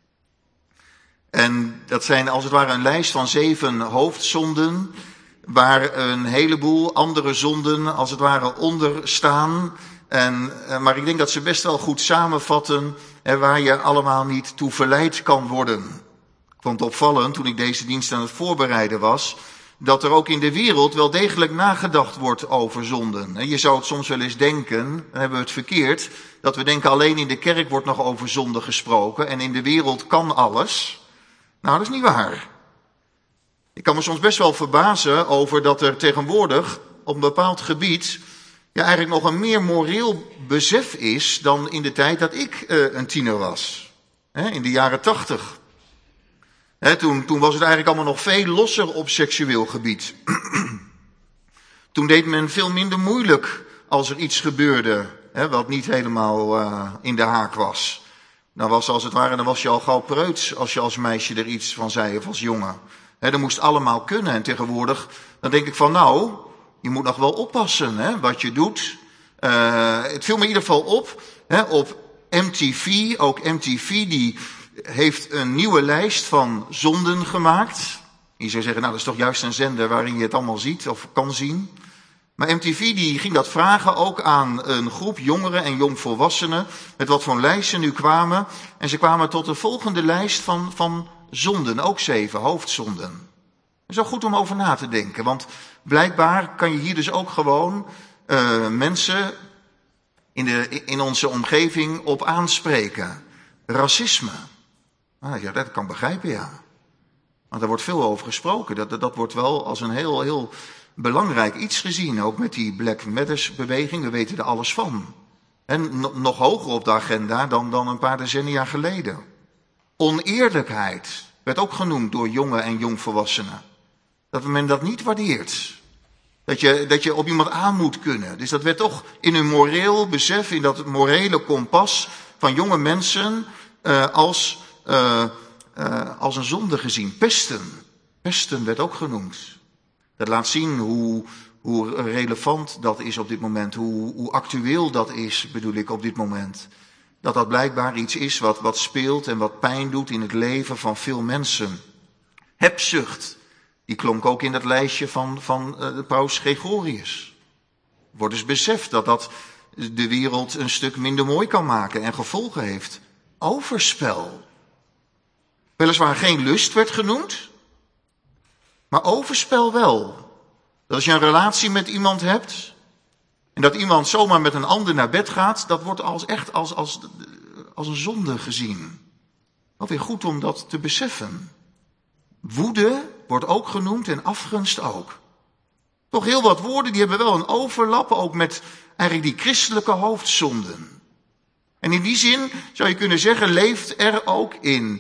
En dat zijn als het ware een lijst van 7 hoofdzonden, waar een heleboel andere zonden als het ware onder staan. Maar ik denk dat ze best wel goed samenvatten waar je allemaal niet toe verleid kan worden. Ik vond het opvallend toen ik deze dienst aan het voorbereiden was, dat er ook in de wereld wel degelijk nagedacht wordt over zonden. Je zou het soms wel eens denken, dan hebben we het verkeerd, dat we denken alleen in de kerk wordt nog over zonde gesproken en in de wereld kan alles. Nou, dat is niet waar. Ik kan me soms best wel verbazen over dat er tegenwoordig op een bepaald gebied eigenlijk nog een meer moreel besef is dan in de tijd dat ik een tiener was. In de jaren 80. Toen was het eigenlijk allemaal nog veel losser op seksueel gebied. Toen deed men veel minder moeilijk als er iets gebeurde wat niet helemaal in de haak was. Dan was je al gauw preuts als je als meisje er iets van zei of als jongen. Dat moest allemaal kunnen. En tegenwoordig, dan denk ik van je moet nog wel oppassen wat je doet. Het viel me in ieder geval op MTV. Ook MTV die heeft een nieuwe lijst van zonden gemaakt. Je zou zeggen, dat is toch juist een zender waarin je het allemaal ziet of kan zien. Maar MTV die ging dat vragen ook aan een groep jongeren en jongvolwassenen, met wat voor lijsten nu kwamen. En ze kwamen tot de volgende lijst van zonden, ook 7 hoofdzonden. Het is wel goed om over na te denken, want blijkbaar kan je hier dus ook gewoon mensen in onze omgeving op aanspreken. Racisme. Ja, dat kan begrijpen, ja. Want daar wordt veel over gesproken. Dat wordt wel als een heel belangrijk iets gezien, ook met die Black Matters beweging. We weten er alles van. En nog hoger op de agenda dan een paar decennia geleden. Oneerlijkheid werd ook genoemd door jonge en jongvolwassenen. Dat men dat niet waardeert. Dat je op iemand aan moet kunnen. Dus dat werd toch in hun moreel besef, in dat morele kompas van jonge mensen als een zonde gezien. Pesten werd ook genoemd. Dat laat zien hoe relevant dat is op dit moment. Hoe actueel dat is, bedoel ik, op dit moment. Dat blijkbaar iets is wat speelt en wat pijn doet in het leven van veel mensen. Hebzucht, die klonk ook in dat lijstje van de paus Gregorius. Wordt dus beseft dat de wereld een stuk minder mooi kan maken en gevolgen heeft. Overspel. Weliswaar geen lust werd genoemd, maar overspel wel. Dat als je een relatie met iemand hebt en dat iemand zomaar met een ander naar bed gaat, dat wordt als een zonde gezien. Wat weer goed om dat te beseffen. Woede wordt ook genoemd en afgunst ook. Toch heel wat woorden die hebben wel een overlap ook met eigenlijk die christelijke hoofdzonden. En in die zin zou je kunnen zeggen, leeft er ook in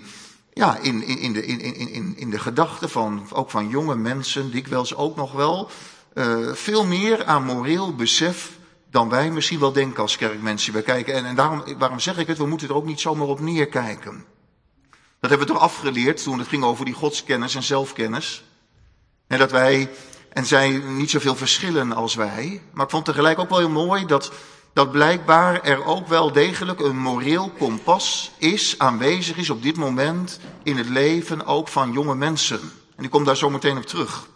de gedachten van jonge mensen, dikwijls ook nog wel, veel meer aan moreel besef dan wij misschien wel denken als kerkmensen. We kijken, en waarom zeg ik het, we moeten er ook niet zomaar op neerkijken. Dat hebben we toch afgeleerd toen het ging over die godskennis en zelfkennis. En dat wij en zij niet zoveel verschillen als wij. Maar ik vond tegelijk ook wel heel mooi dat blijkbaar er ook wel degelijk een moreel kompas aanwezig is op dit moment in het leven ook van jonge mensen. En ik kom daar zo meteen op terug.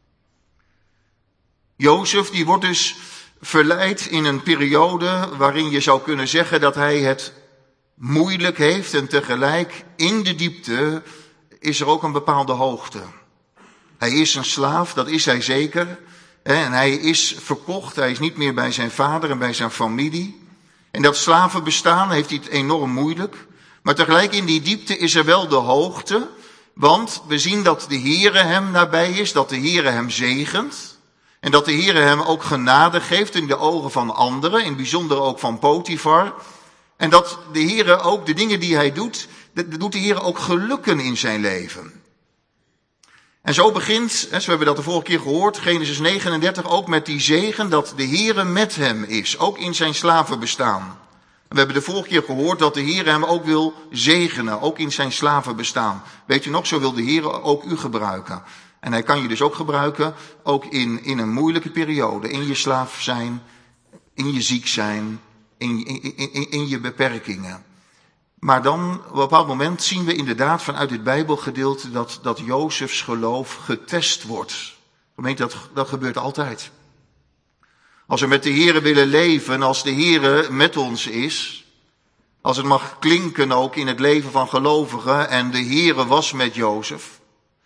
Jozef die wordt dus verleid in een periode waarin je zou kunnen zeggen dat hij het moeilijk heeft en tegelijk in de diepte is er ook een bepaalde hoogte. Hij is een slaaf, dat is hij zeker. En hij is verkocht, hij is niet meer bij zijn vader en bij zijn familie. En dat slavenbestaan heeft hij het enorm moeilijk. Maar tegelijk in die diepte is er wel de hoogte. Want we zien dat de Heere hem nabij is, dat de Heere hem zegent. En dat de Heere hem ook genade geeft in de ogen van anderen, in het bijzonder ook van Potifar. En dat de Heere ook de dingen die hij doet, doet de Heere ook gelukken in zijn leven. En zo begint, zo hebben we dat de vorige keer gehoord, Genesis 39, ook met die zegen dat de Heere met hem is, ook in zijn slavenbestaan. En we hebben de vorige keer gehoord dat de Heere hem ook wil zegenen, ook in zijn slavenbestaan. Weet u nog, zo wil de Heere ook u gebruiken. En hij kan je dus ook gebruiken, ook in een moeilijke periode, in je slaaf zijn, in je ziek zijn, in je beperkingen. Maar dan, op een bepaald moment, zien we inderdaad vanuit dit Bijbelgedeelte dat Jozefs geloof getest wordt. Gemeente, dat gebeurt altijd. Als we met de Heere willen leven, als de Heere met ons is, als het mag klinken ook in het leven van gelovigen, en de Heere was met Jozef,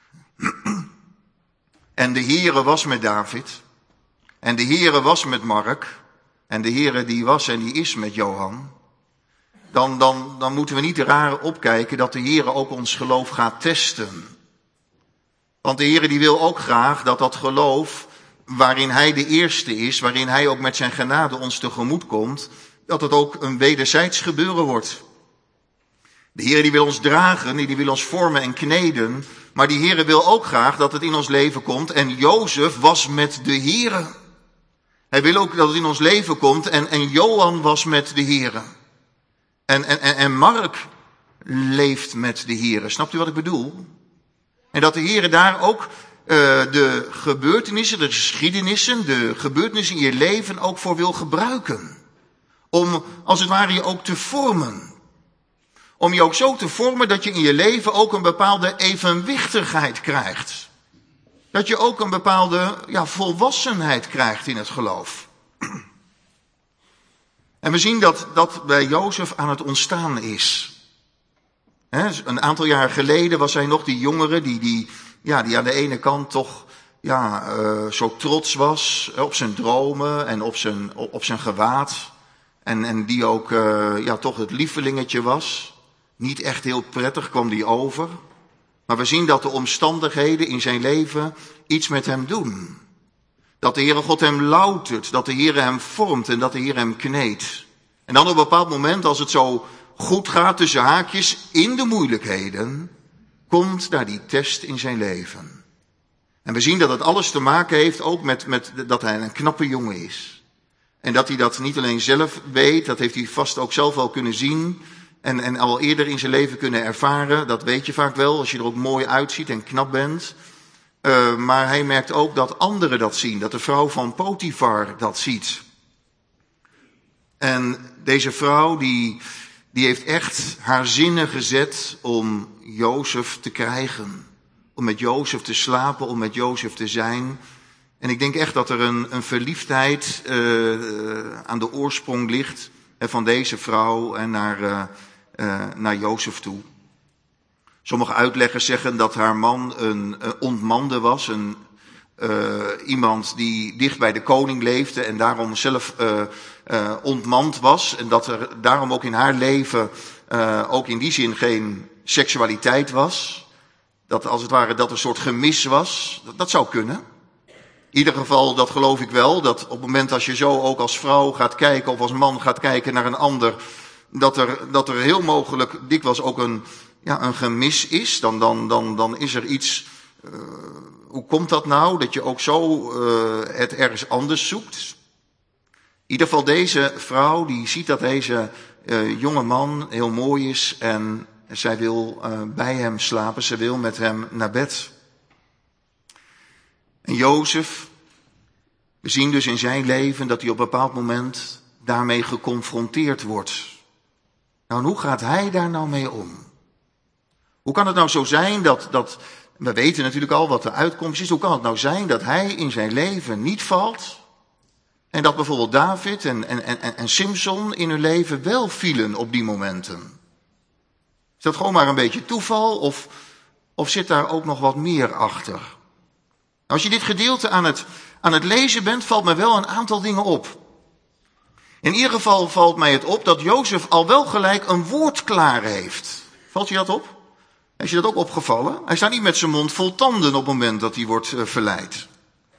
en de Heere was met David, en de Heere was met Mark, en de Heere die was en die is met Johan, dan moeten we niet raar opkijken dat de Heere ook ons geloof gaat testen. Want de Heere die wil ook graag dat geloof, waarin hij de eerste is, waarin hij ook met zijn genade ons tegemoet komt, dat het ook een wederzijds gebeuren wordt. De Heere die wil ons dragen, die wil ons vormen en kneden, maar die Heere wil ook graag dat het in ons leven komt. En Jozef was met de Heere. Hij wil ook dat het in ons leven komt en Johan was met de Heere. En Mark leeft met de Heere. Snapt u wat ik bedoel? En dat de Heere daar ook de gebeurtenissen, de geschiedenissen, de gebeurtenissen in je leven ook voor wil gebruiken. Om, als het ware, je ook te vormen. Om je ook zo te vormen dat je in je leven ook een bepaalde evenwichtigheid krijgt. Dat je ook een bepaalde volwassenheid krijgt in het geloof. En we zien dat bij Jozef aan het ontstaan is. Een aantal jaar geleden was hij nog die jongere die aan de ene kant toch zo trots was op zijn dromen en op zijn gewaad. En die ook toch het lievelingetje was. Niet echt heel prettig kwam die over. Maar we zien dat de omstandigheden in zijn leven iets met hem doen. Dat de Heere God hem loutert, dat de Heere hem vormt en dat de Heere hem kneedt. En dan op een bepaald moment, als het zo goed gaat tussen haakjes in de moeilijkheden, komt daar die test in zijn leven. En we zien dat het alles te maken heeft ook met dat hij een knappe jongen is. En dat hij dat niet alleen zelf weet, dat heeft hij vast ook zelf al kunnen zien en al eerder in zijn leven kunnen ervaren. Dat weet je vaak wel, als je er ook mooi uitziet en knap bent. Maar hij merkt ook dat anderen dat zien, dat de vrouw van Potifar dat ziet. En deze vrouw die heeft echt haar zinnen gezet om Jozef te krijgen. Om met Jozef te slapen, om met Jozef te zijn. En ik denk echt dat er een verliefdheid aan de oorsprong ligt van deze vrouw en naar Jozef toe. Sommige uitleggers zeggen dat haar man een ontmande was, iemand die dicht bij de koning leefde en daarom zelf ontmand was. En dat er daarom ook in haar leven ook in die zin geen seksualiteit was. Dat als het ware dat een soort gemis was. Dat zou kunnen. In ieder geval, dat geloof ik wel, dat op het moment als je zo ook als vrouw gaat kijken of als man gaat kijken naar een ander, dat er heel mogelijk dikwijls ook een gemis is. Dan is er iets, hoe komt dat nou, dat je ook zo het ergens anders zoekt. In ieder geval deze vrouw, die ziet dat deze jonge man heel mooi is en zij wil bij hem slapen, ze wil met hem naar bed. En Jozef, we zien dus in zijn leven dat hij op een bepaald moment daarmee geconfronteerd wordt. Nou, en hoe gaat hij daar nou mee om? Hoe kan het nou zo zijn dat we weten natuurlijk al wat de uitkomst is, hoe kan het nou zijn dat hij in zijn leven niet valt en dat bijvoorbeeld David en Simson in hun leven wel vielen op die momenten? Is dat gewoon maar een beetje toeval of zit daar ook nog wat meer achter? Als je dit gedeelte aan het lezen bent, valt mij wel een aantal dingen op. In ieder geval valt mij het op dat Jozef al wel gelijk een woord klaar heeft. Valt je dat op? Is je dat ook opgevallen? Hij staat niet met zijn mond vol tanden op het moment dat hij wordt verleid.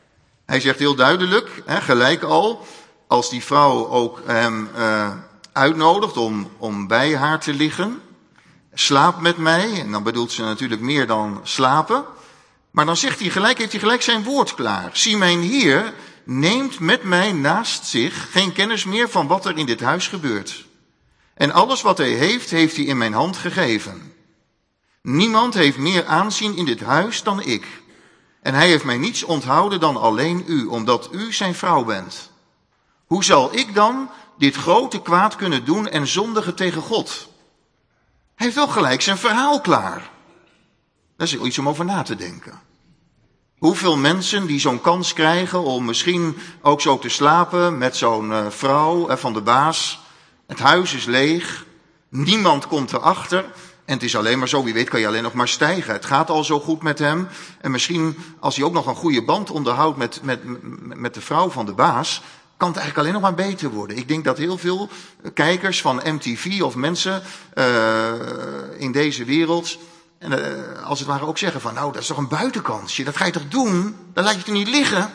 Hij zegt heel duidelijk, gelijk al, als die vrouw ook hem uitnodigt om bij haar te liggen. Slaap met mij, en dan bedoelt ze natuurlijk meer dan slapen. Maar dan zegt hij gelijk, heeft hij gelijk zijn woord klaar. Zie, mijn Heer neemt met mij naast zich geen kennis meer van wat er in dit huis gebeurt. En alles wat hij heeft hij in mijn hand gegeven. Niemand heeft meer aanzien in dit huis dan ik. En hij heeft mij niets onthouden dan alleen u, omdat u zijn vrouw bent. Hoe zal ik dan dit grote kwaad kunnen doen en zondigen tegen God? Hij heeft wel gelijk zijn verhaal klaar. Dat is iets om over na te denken. Hoeveel mensen die zo'n kans krijgen om misschien ook zo te slapen met zo'n vrouw van de baas. Het huis is leeg, niemand komt erachter. En het is alleen maar zo, wie weet kan je alleen nog maar stijgen. Het gaat al zo goed met hem. En misschien als hij ook nog een goede band onderhoudt met de vrouw van de baas, kan het eigenlijk alleen nog maar beter worden. Ik denk dat heel veel kijkers van MTV of mensen in deze wereld, als het ware ook zeggen van, nou dat is toch een buitenkansje, dat ga je toch doen? Dan laat je het er niet liggen.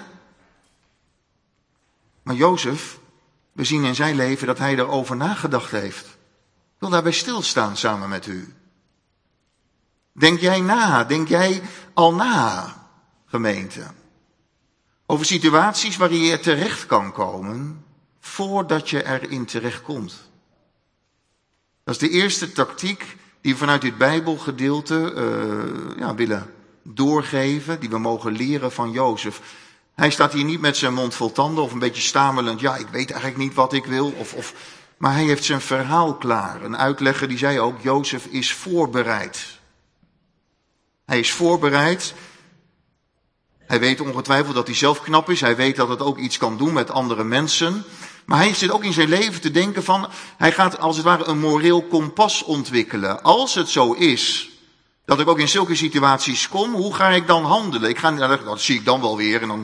Maar Jozef, we zien in zijn leven dat hij erover nagedacht heeft. Ik wil daarbij stilstaan samen met u. Denk jij na, denk jij al na, gemeente, over situaties waarin je terecht kan komen, voordat je erin terecht komt. Dat is de eerste tactiek die we vanuit dit Bijbelgedeelte willen doorgeven, die we mogen leren van Jozef. Hij staat hier niet met zijn mond vol tanden of een beetje stamelend, ja, ik weet eigenlijk niet wat ik wil, maar hij heeft zijn verhaal klaar. Een uitlegger die zei ook, Jozef is voorbereid. Hij is voorbereid. Hij weet ongetwijfeld dat hij zelf knap is. Hij weet dat het ook iets kan doen met andere mensen. Maar hij zit ook in zijn leven te denken van, hij gaat als het ware een moreel kompas ontwikkelen. Als het zo is dat ik ook in zulke situaties kom, hoe ga ik dan handelen? Dat zie ik dan wel weer en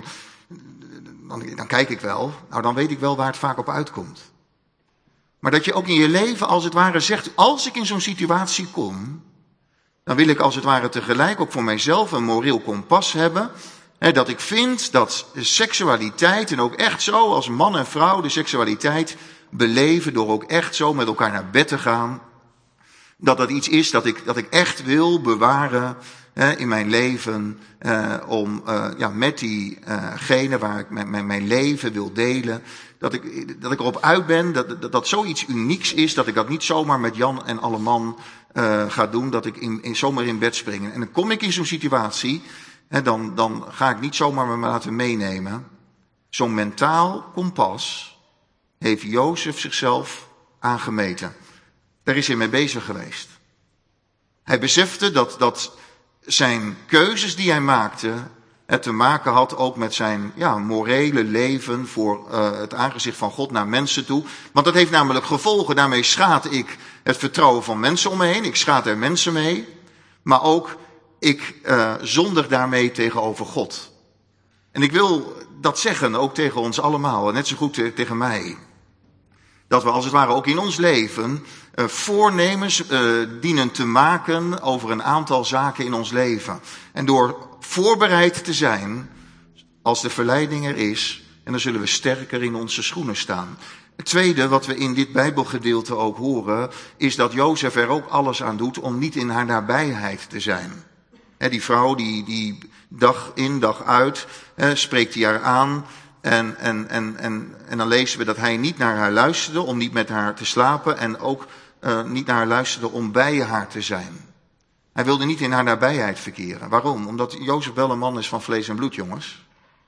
dan kijk ik wel. Nou, dan weet ik wel waar het vaak op uitkomt. Maar dat je ook in je leven als het ware zegt, als ik in zo'n situatie kom, dan wil ik als het ware tegelijk ook voor mijzelf een moreel kompas hebben. Dat ik vind dat de seksualiteit, en ook echt zo als man en vrouw de seksualiteit beleven door ook echt zo met elkaar naar bed te gaan. Dat iets is dat ik echt wil bewaren in mijn leven om met diegene waar ik mijn leven wil delen. Dat ik erop uit ben dat zoiets unieks is, dat ik dat niet zomaar met Jan en alle man ga doen, dat ik zomaar in bed springen. En dan kom ik in zo'n situatie, dan ga ik niet zomaar me laten meenemen. Zo'n mentaal kompas heeft Jozef zichzelf aangemeten. Daar is hij mee bezig geweest. Hij besefte dat zijn keuzes die hij maakte het te maken had ook met zijn morele leven voor het aangezicht van God naar mensen toe. Want dat heeft namelijk gevolgen. Daarmee schaad ik het vertrouwen van mensen om me heen. Ik schaad er mensen mee. Maar ook ik zondig daarmee tegenover God. En ik wil dat zeggen ook tegen ons allemaal. Net zo goed tegen mij. Dat we als het ware ook in ons leven voornemens dienen te maken over een aantal zaken in ons leven. En door voorbereid te zijn, als de verleiding er is, en dan zullen we sterker in onze schoenen staan. Het tweede wat we in dit Bijbelgedeelte ook horen, is dat Jozef er ook alles aan doet om niet in haar nabijheid te zijn. Die vrouw die dag in dag uit spreekt hij haar aan. En dan lezen we dat hij niet naar haar luisterde om niet met haar te slapen en ook niet naar haar luisterde om bij haar te zijn. Hij wilde niet in haar nabijheid verkeren. Waarom? Omdat Jozef wel een man is van vlees en bloed, jongens.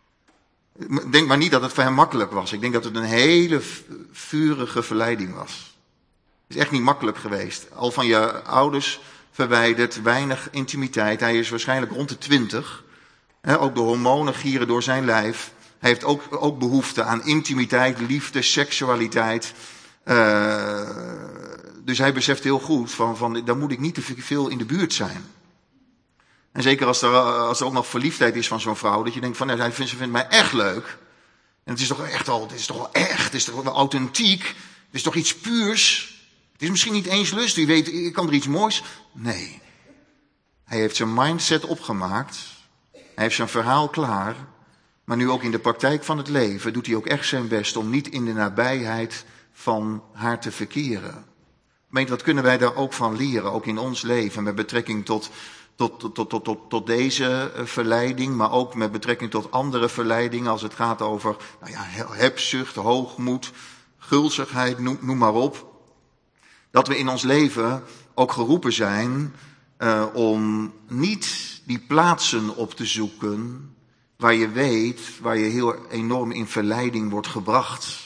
Denk maar niet dat het voor hem makkelijk was. Ik denk dat het een hele vurige verleiding was. Het is echt niet makkelijk geweest. Al van je ouders verwijderd, weinig intimiteit. Hij is waarschijnlijk rond de 20. Ook de hormonen gieren door zijn lijf. Hij heeft ook behoefte aan intimiteit, liefde, seksualiteit. Dus hij beseft heel goed van dan moet ik niet te veel in de buurt zijn. En zeker als er ook nog verliefdheid is van zo'n vrouw, dat je denkt van hij vindt mij echt leuk. En het is toch echt, het is toch wel authentiek, het is toch iets puurs. Het is misschien niet eens lust, wie weet, ik kan er iets moois. Nee, hij heeft zijn mindset opgemaakt, hij heeft zijn verhaal klaar. Maar nu ook in de praktijk van het leven doet hij ook echt zijn best om niet in de nabijheid van haar te verkeren. Weet, wat kunnen wij daar ook van leren, ook in ons leven, met betrekking tot deze verleiding, maar ook met betrekking tot andere verleidingen als het gaat over hebzucht, hoogmoed, gulzigheid, noem maar op. Dat we in ons leven ook geroepen zijn om niet die plaatsen op te zoeken waar je weet, waar je heel enorm in verleiding wordt gebracht.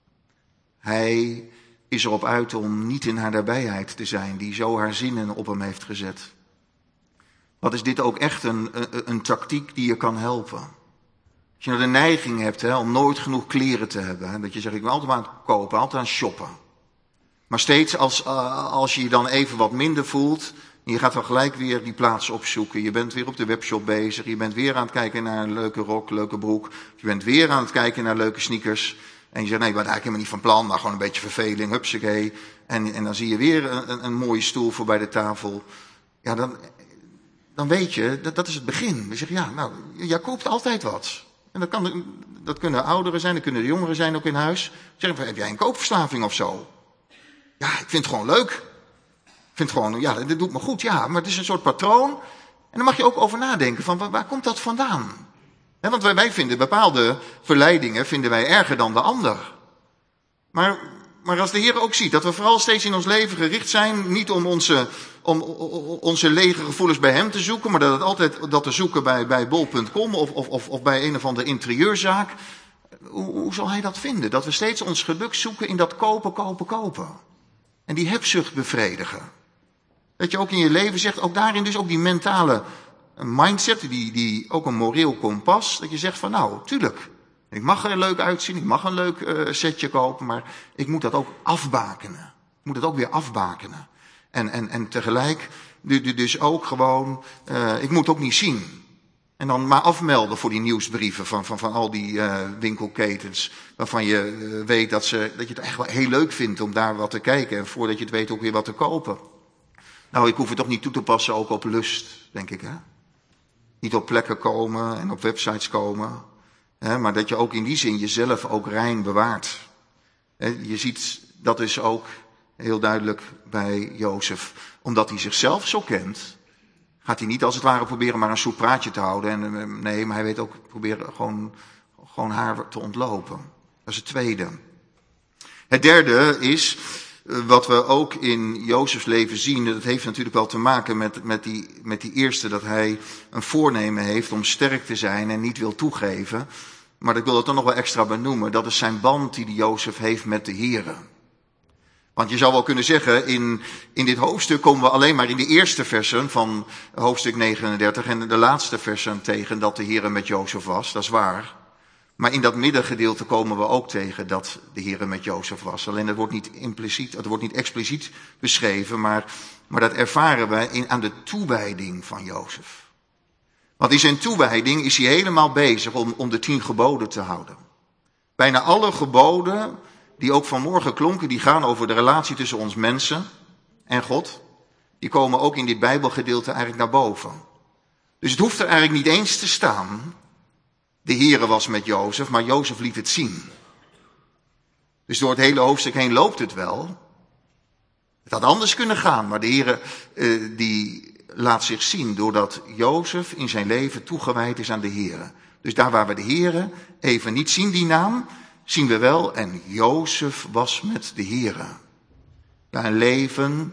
Hij is erop uit om niet in haar nabijheid te zijn, die zo haar zinnen op hem heeft gezet. Wat is dit ook echt een tactiek die je kan helpen? Als je nou de neiging hebt om nooit genoeg kleren te hebben, dat je zegt ik ben altijd aan het kopen, altijd aan het shoppen. Maar steeds als je je dan even wat minder voelt, je gaat dan gelijk weer die plaats opzoeken. Je bent weer op de webshop bezig, je bent weer aan het kijken naar een leuke rok, leuke broek. Je bent weer aan het kijken naar leuke sneakers. En je zegt, nee, ik ben eigenlijk helemaal niet van plan, maar gewoon een beetje verveling, hupsakee. En dan zie je weer een mooie stoel voor bij de tafel. Ja, dan weet je, dat is het begin. Dan zeg je, jij koopt altijd wat. En dat kunnen ouderen zijn, dat kunnen de jongeren zijn ook in huis. Zeg je, heb jij een koopverslaving of zo? Ja, ik vind het gewoon leuk. Ik vind het gewoon, dit doet me goed, maar het is een soort patroon. En dan mag je ook over nadenken van, waar komt dat vandaan? Want wij vinden bepaalde verleidingen erger dan de ander. Maar als de Heer ook ziet dat we vooral steeds in ons leven gericht zijn, niet om onze lege gevoelens bij hem te zoeken, maar dat te zoeken bij bol.com of bij een of andere interieurzaak. Hoe zal hij dat vinden? Dat we steeds ons geluk zoeken in dat kopen. En die hebzucht bevredigen. Dat je ook in je leven zegt, ook daarin dus ook die mentale mindset, die ook een moreel kompas, dat je zegt van tuurlijk, ik mag er leuk uitzien, ik mag een leuk setje kopen, maar ik moet dat ook afbakenen. Ik moet het ook weer afbakenen. En tegelijk dus ook gewoon, ik moet het ook niet zien. En dan maar afmelden voor die nieuwsbrieven van al die winkelketens, waarvan je weet dat je het echt wel heel leuk vindt om daar wat te kijken en voordat je het weet ook weer wat te kopen. Ik hoef het toch niet toe te passen ook op lust, denk ik, hè? Niet op plekken komen en op websites komen, hè? Maar dat je ook in die zin jezelf ook rein bewaart. Je ziet dat dus ook heel duidelijk bij Jozef. Omdat hij zichzelf zo kent, gaat hij niet als het ware proberen maar een soort praatje te houden. Nee, maar hij weet ook proberen gewoon haar te ontlopen. Dat is het tweede. Het derde is, wat we ook in Jozefs leven zien, dat heeft natuurlijk wel te maken met die eerste, dat hij een voornemen heeft om sterk te zijn en niet wil toegeven. Maar ik wil dat dan nog wel extra benoemen. Dat is zijn band die Jozef heeft met de Here. Want je zou wel kunnen zeggen, in dit hoofdstuk komen we alleen maar in de eerste versen van hoofdstuk 39 en de laatste versen tegen dat de Here met Jozef was. Dat is waar. Maar in dat middengedeelte komen we ook tegen dat de Here met Jozef was. Alleen het wordt niet impliciet, het wordt niet expliciet beschreven, maar dat ervaren wij aan de toewijding van Jozef. Want in zijn toewijding is hij helemaal bezig om de 10 geboden te houden. Bijna alle geboden die ook vanmorgen klonken, die gaan over de relatie tussen ons mensen en God. Die komen ook in dit Bijbelgedeelte eigenlijk naar boven. Dus het hoeft er eigenlijk niet eens te staan. De Here was met Jozef, maar Jozef liet het zien. Dus door het hele hoofdstuk heen loopt het wel. Het had anders kunnen gaan, maar de Here die laat zich zien doordat Jozef in zijn leven toegewijd is aan de Here. Dus daar waar we de Here even niet zien, die naam, zien we wel. En Jozef was met de Here. Ja, een leven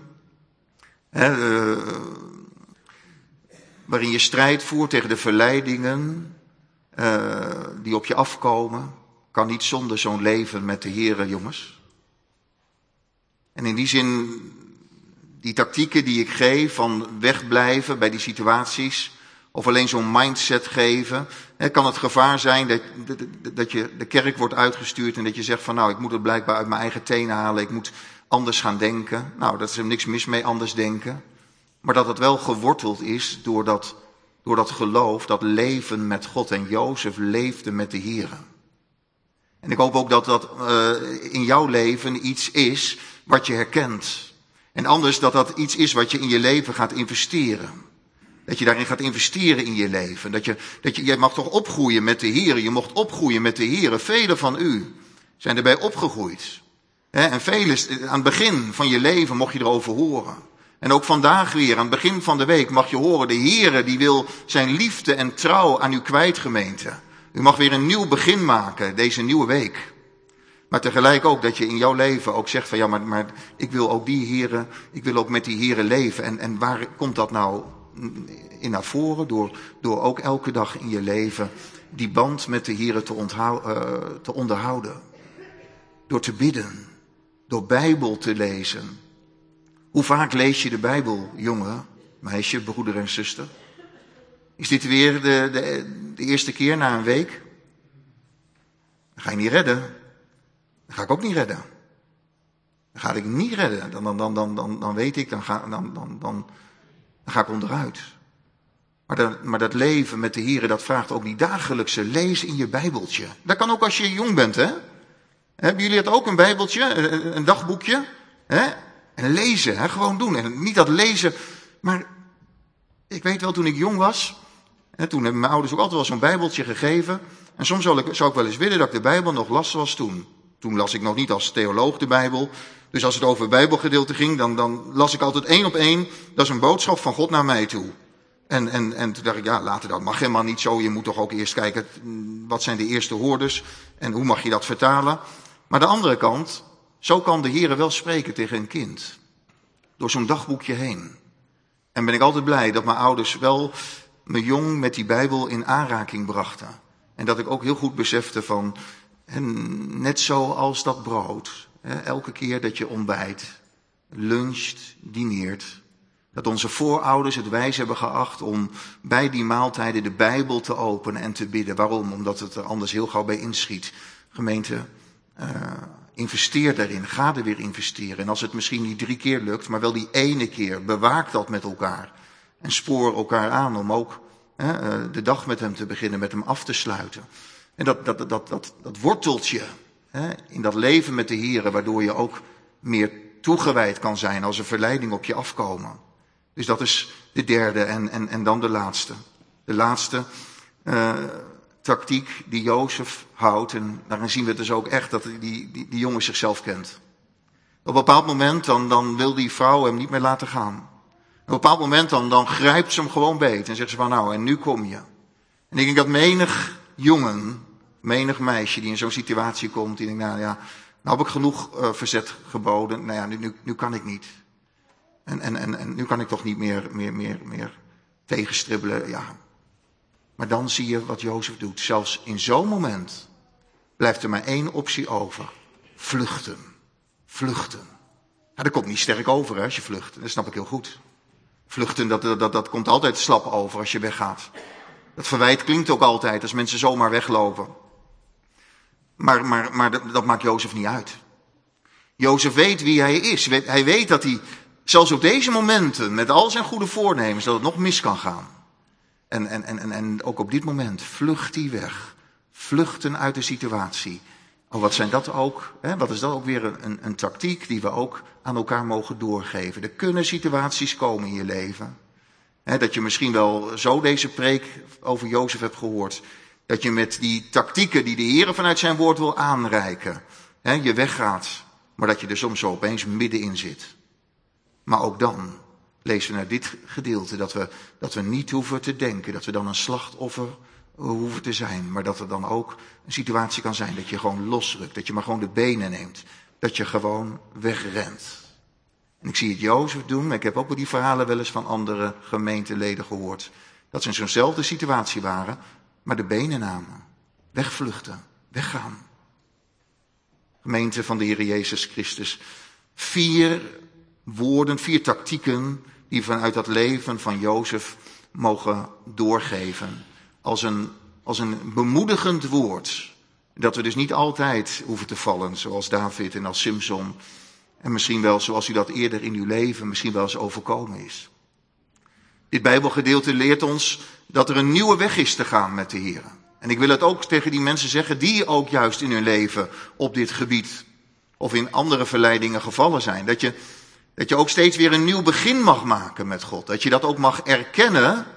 waarin je strijd voert tegen de verleidingen die op je afkomen, kan niet zonder zo'n leven met de Here, jongens. En in die zin, die tactieken die ik geef van wegblijven bij die situaties, of alleen zo'n mindset geven, kan het gevaar zijn dat je de kerk wordt uitgestuurd en dat je zegt van ik moet het blijkbaar uit mijn eigen tenen halen, ik moet anders gaan denken. Dat is er niks mis mee, anders denken. Maar dat het wel geworteld is door dat geloof, dat leven met God. En Jozef leefde met de Here. En ik hoop ook dat in jouw leven iets is wat je herkent. En anders dat iets is wat je in je leven gaat investeren. Dat je daarin gaat investeren in je leven. Jij mag toch opgroeien met de Heer. Je mocht opgroeien met de Heer. Velen van u zijn erbij opgegroeid. En velen, aan het begin van je leven mocht je erover horen. En ook vandaag weer, aan het begin van de week mag je horen, de Heere die wil zijn liefde en trouw aan u kwijt, gemeente. U mag weer een nieuw begin maken, deze nieuwe week. Maar tegelijk ook dat je in jouw leven ook zegt van ja, maar ik wil ook ik wil ook met die Heere leven. En waar komt dat nou in naar voren? Door ook elke dag in je leven die band met de Heere te onderhouden. Door te bidden, door Bijbel te lezen. Hoe vaak lees je de Bijbel, jongen, meisje, broeder en zuster? Is dit weer de eerste keer na een week? Dan ga je niet redden. Dan ga ik ook niet redden. Dan ga ik niet redden. Dan weet ik, dan ga ik onderuit. Maar dat leven met de Heere, dat vraagt ook die dagelijkse lees in je Bijbeltje. Dat kan ook als je jong bent, hè? Hebben jullie het ook, een Bijbeltje, een dagboekje? Hè? En lezen, hè? Gewoon doen. En niet dat lezen, maar ik weet wel, toen ik jong was, hè, toen hebben mijn ouders ook altijd wel zo'n Bijbeltje gegeven. En soms zou ik wel eens willen dat ik de Bijbel nog las zoals toen. Toen las ik nog niet als theoloog de Bijbel. Dus als het over het Bijbelgedeelte ging, dan las ik altijd 1 op 1. Dat is een boodschap van God naar mij toe. En toen dacht ik, ja, later dat mag helemaal niet zo. Je moet toch ook eerst kijken, wat zijn de eerste hoorders en hoe mag je dat vertalen. Maar de andere kant, zo kan de Heere wel spreken tegen een kind. Door zo'n dagboekje heen. En ben ik altijd blij dat mijn ouders wel me jong met die Bijbel in aanraking brachten. En dat ik ook heel goed besefte van, net zoals dat brood. Elke keer dat je ontbijt, luncht, dineert. Dat onze voorouders het wijs hebben geacht om bij die maaltijden de Bijbel te openen en te bidden. Waarom? Omdat het er anders heel gauw bij inschiet. Gemeente, investeer daarin. Ga er weer investeren. En als het misschien niet 3 keer lukt, maar wel die ene keer. Bewaak dat met elkaar. En spoor elkaar aan om ook de dag met hem te beginnen, met hem af te sluiten. En dat wortelt je in dat leven met de Heere, waardoor je ook meer toegewijd kan zijn als er verleidingen op je afkomen. Dus dat is de derde en dan de laatste. De laatste tactiek die Jozef houdt. En daarin zien we dus ook echt dat die jongen zichzelf kent. Op een bepaald moment dan wil die vrouw hem niet meer laten gaan. Op een bepaald moment dan grijpt ze hem gewoon beet. En zegt ze van nou, en nu kom je. En ik denk dat menig jongen, menig meisje die in zo'n situatie komt. Die denkt nou ja, nou heb ik genoeg verzet geboden. Nou ja, nu kan ik niet. En nu kan ik toch niet meer tegenstribbelen. Ja. Maar dan zie je wat Jozef doet. Zelfs in zo'n moment blijft er maar 1 optie over. Vluchten. Vluchten. Ja, dat komt niet sterk over als je vlucht. Dat snap ik heel goed. Vluchten, dat komt altijd slap over als je weggaat. Dat verwijt klinkt ook altijd als mensen zomaar weglopen. Maar dat maakt Jozef niet uit. Jozef weet wie hij is. Hij weet dat hij, zelfs op deze momenten, met al zijn goede voornemens, dat het nog mis kan gaan. En ook op dit moment vlucht hij weg. Vluchten uit de situatie. Oh, wat zijn dat ook? Wat is dat ook weer een tactiek die we ook aan elkaar mogen doorgeven. Er kunnen situaties komen in je leven. Dat je misschien wel zo deze preek over Jozef hebt gehoord. Dat je met die tactieken die de Heere vanuit zijn woord wil aanreiken. Je weggaat. Maar dat je er soms zo opeens middenin zit. Maar ook dan lezen we naar dit gedeelte dat we niet hoeven te denken. Dat we dan een slachtoffer hoeven te zijn. Maar dat er dan ook een situatie kan zijn dat je gewoon losrukt. Dat je maar gewoon de benen neemt. Dat je gewoon wegrent. En ik zie het Jozef doen. Maar ik heb ook wel die verhalen wel eens van andere gemeenteleden gehoord. Dat ze in zo'nzelfde situatie waren. Maar de benen namen. Wegvluchten. Weggaan. Gemeente van de Heer Jezus Christus. 4 woorden, 4 tactieken die vanuit dat leven van Jozef mogen doorgeven. Als een bemoedigend woord. Dat we dus niet altijd hoeven te vallen, zoals David en als Simson. En misschien wel zoals u dat eerder in uw leven misschien wel eens overkomen is. Dit Bijbelgedeelte leert ons dat er een nieuwe weg is te gaan met de Heer. En ik wil het ook tegen die mensen zeggen die ook juist in hun leven op dit gebied of in andere verleidingen gevallen zijn. Dat je ook steeds weer een nieuw begin mag maken met God. Dat je dat ook mag erkennen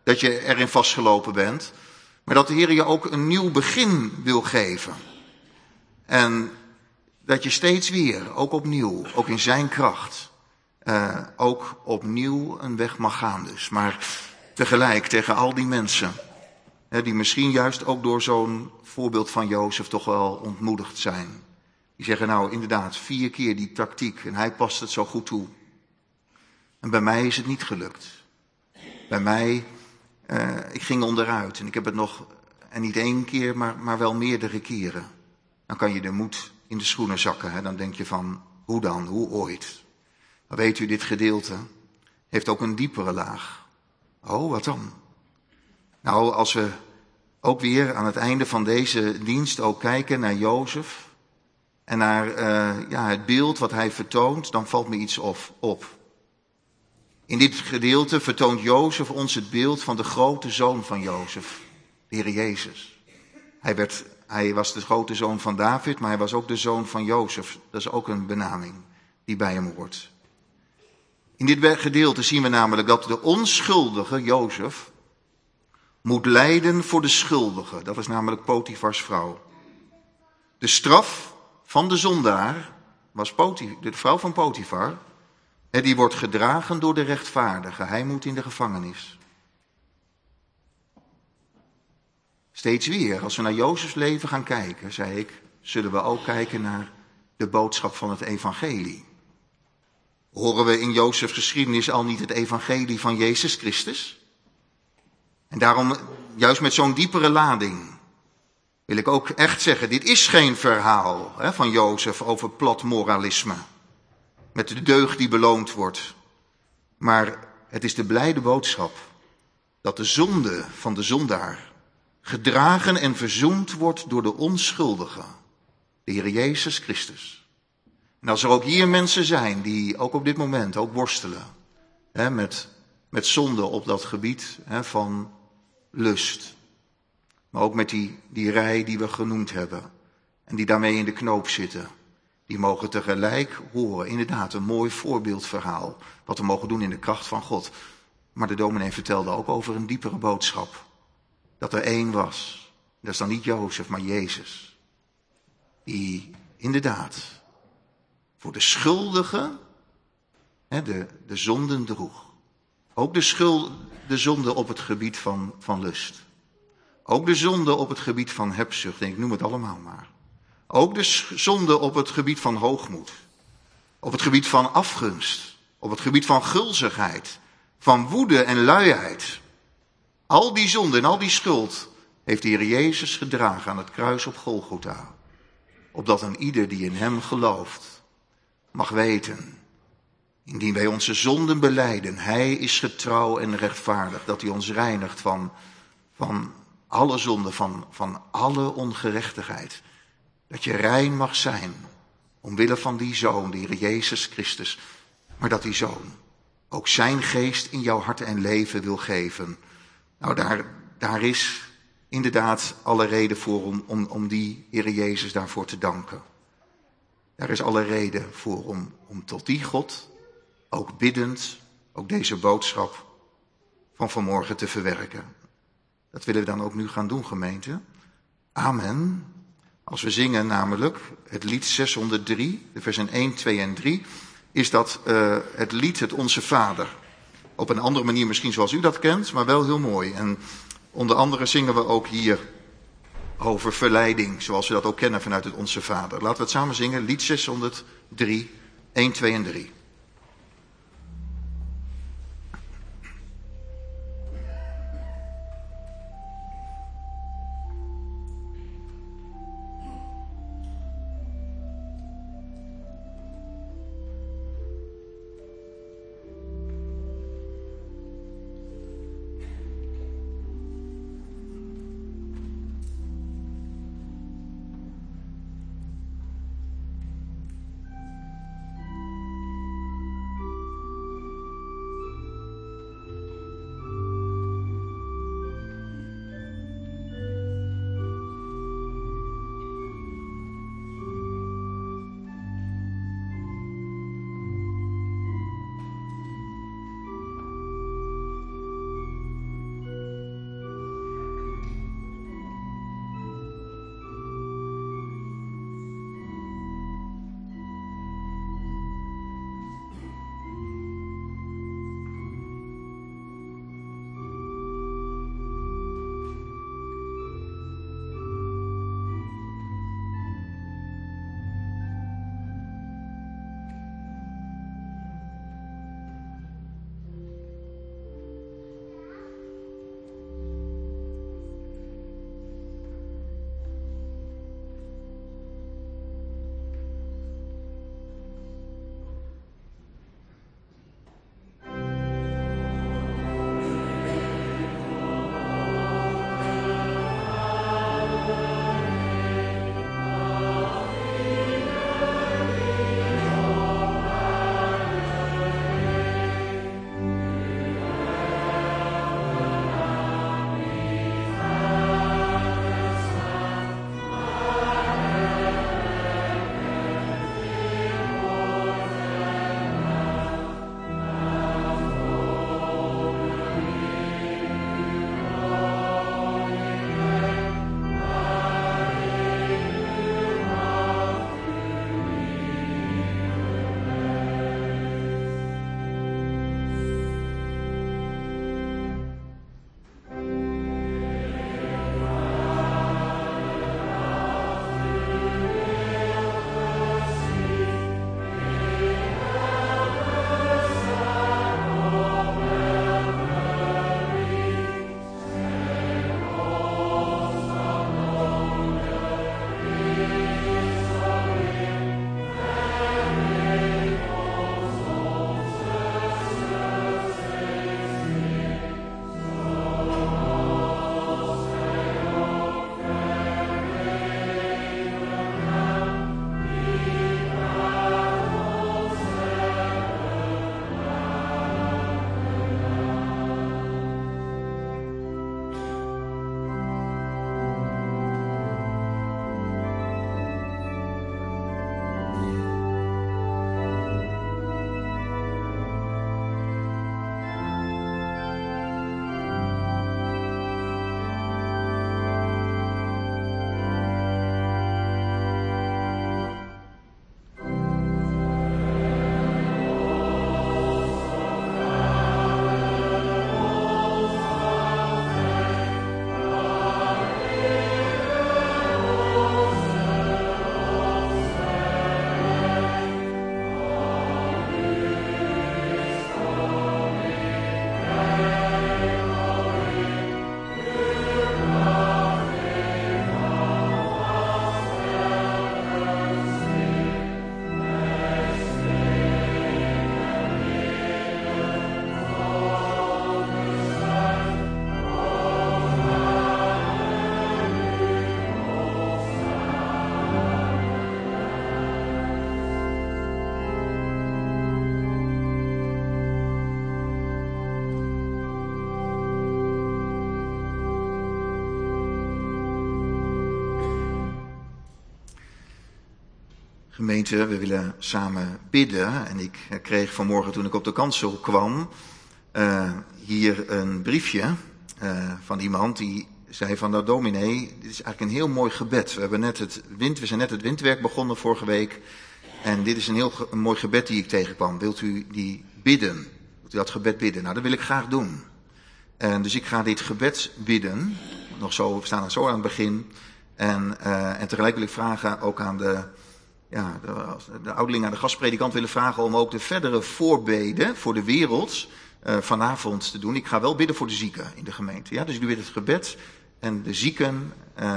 dat je erin vastgelopen bent, maar dat de Heer je ook een nieuw begin wil geven. En dat je steeds weer, ook opnieuw, ook in zijn kracht, ook opnieuw een weg mag gaan dus. Maar tegelijk tegen al die mensen, die misschien juist ook door zo'n voorbeeld van Jozef toch wel ontmoedigd zijn. Die zeggen nou inderdaad 4 keer die tactiek en hij past het zo goed toe. En bij mij is het niet gelukt. Bij mij, ik ging onderuit en ik heb het nog, en niet 1 keer, maar wel meerdere keren. Dan kan je de moed in de schoenen zakken. Hè? Dan denk je van, hoe dan, hoe ooit? Maar weet u, dit gedeelte heeft ook een diepere laag. Oh, wat dan? Nou, als we ook weer aan het einde van deze dienst ook kijken naar Jozef en naar het beeld wat hij vertoont, dan valt me iets op. In dit gedeelte vertoont Jozef ons het beeld van de grote zoon van Jozef, de Heer Jezus. Hij was de grote zoon van David, maar hij was ook de zoon van Jozef. Dat is ook een benaming die bij hem hoort. In dit gedeelte zien we namelijk dat de onschuldige Jozef moet lijden voor de schuldige. Dat is namelijk Potifars vrouw. De straf van de zondaar was de vrouw van Potifar. Die wordt gedragen door de rechtvaardige. Hij moet in de gevangenis. Steeds weer, als we naar Jozefs leven gaan kijken, zei ik, zullen we ook kijken naar de boodschap van het evangelie. Horen we in Jozefs geschiedenis al niet het evangelie van Jezus Christus? En daarom, juist met zo'n diepere lading, wil ik ook echt zeggen, dit is geen verhaal van Jozef over plat moralisme, met de deugd die beloond wordt. Maar het is de blijde boodschap dat de zonde van de zondaar gedragen en verzoend wordt door de onschuldige, de Heer Jezus Christus. En als er ook hier mensen zijn die ook op dit moment ook worstelen met zonde op dat gebied van lust, maar ook met die rij die we genoemd hebben en die daarmee in de knoop zitten, die mogen tegelijk horen, inderdaad een mooi voorbeeldverhaal, wat we mogen doen in de kracht van God. Maar de dominee vertelde ook over een diepere boodschap. Dat er 1 was. Dat is dan niet Jozef, maar Jezus. Die inderdaad voor de schuldigen de zonden droeg. Ook de zonde op het gebied van lust. Ook de zonde op het gebied van hebzucht. Ik noem het allemaal maar. Ook de zonde op het gebied van hoogmoed. Op het gebied van afgunst. Op het gebied van gulzigheid. Van woede en luiheid. Al die zonde en al die schuld heeft de Heer Jezus gedragen aan het kruis op Golgotha. Opdat een ieder die in hem gelooft mag weten, indien wij onze zonden belijden, hij is getrouw en rechtvaardig, dat hij ons reinigt van alle zonde, van alle ongerechtigheid. Dat je rein mag zijn, omwille van die Zoon, de Heer Jezus Christus. Maar dat die Zoon ook zijn geest in jouw hart en leven wil geven. Nou, daar is inderdaad alle reden voor om die Heer Jezus daarvoor te danken. Daar is alle reden voor om tot die God, ook biddend, ook deze boodschap van vanmorgen te verwerken. Dat willen we dan ook nu gaan doen, gemeente. Amen. Als we zingen namelijk het lied 603, de versen 1, 2 en 3, is dat het lied het Onze Vader. Op een andere manier misschien zoals u dat kent, maar wel heel mooi. En onder andere zingen we ook hier over verleiding, zoals we dat ook kennen vanuit het Onze Vader. Laten we het samen zingen, lied 603, 1, 2 en 3. Gemeente, we willen samen bidden. En ik kreeg vanmorgen toen ik op de kansel kwam hier een briefje van iemand die zei van nou dominee, dit is eigenlijk een heel mooi gebed. We zijn net het windwerk begonnen vorige week. En dit is een mooi gebed die ik tegenkwam. Wilt u die bidden? Wilt u dat gebed bidden? Nou, dat wil ik graag doen. En dus ik ga dit gebed bidden. We staan zo aan het begin. En tegelijk wil ik vragen ook aan de ouderling, aan de gastpredikant willen vragen om ook de verdere voorbeden voor de wereld vanavond te doen. Ik ga wel bidden voor de zieken in de gemeente. Ja, dus u bidt het gebed en de zieken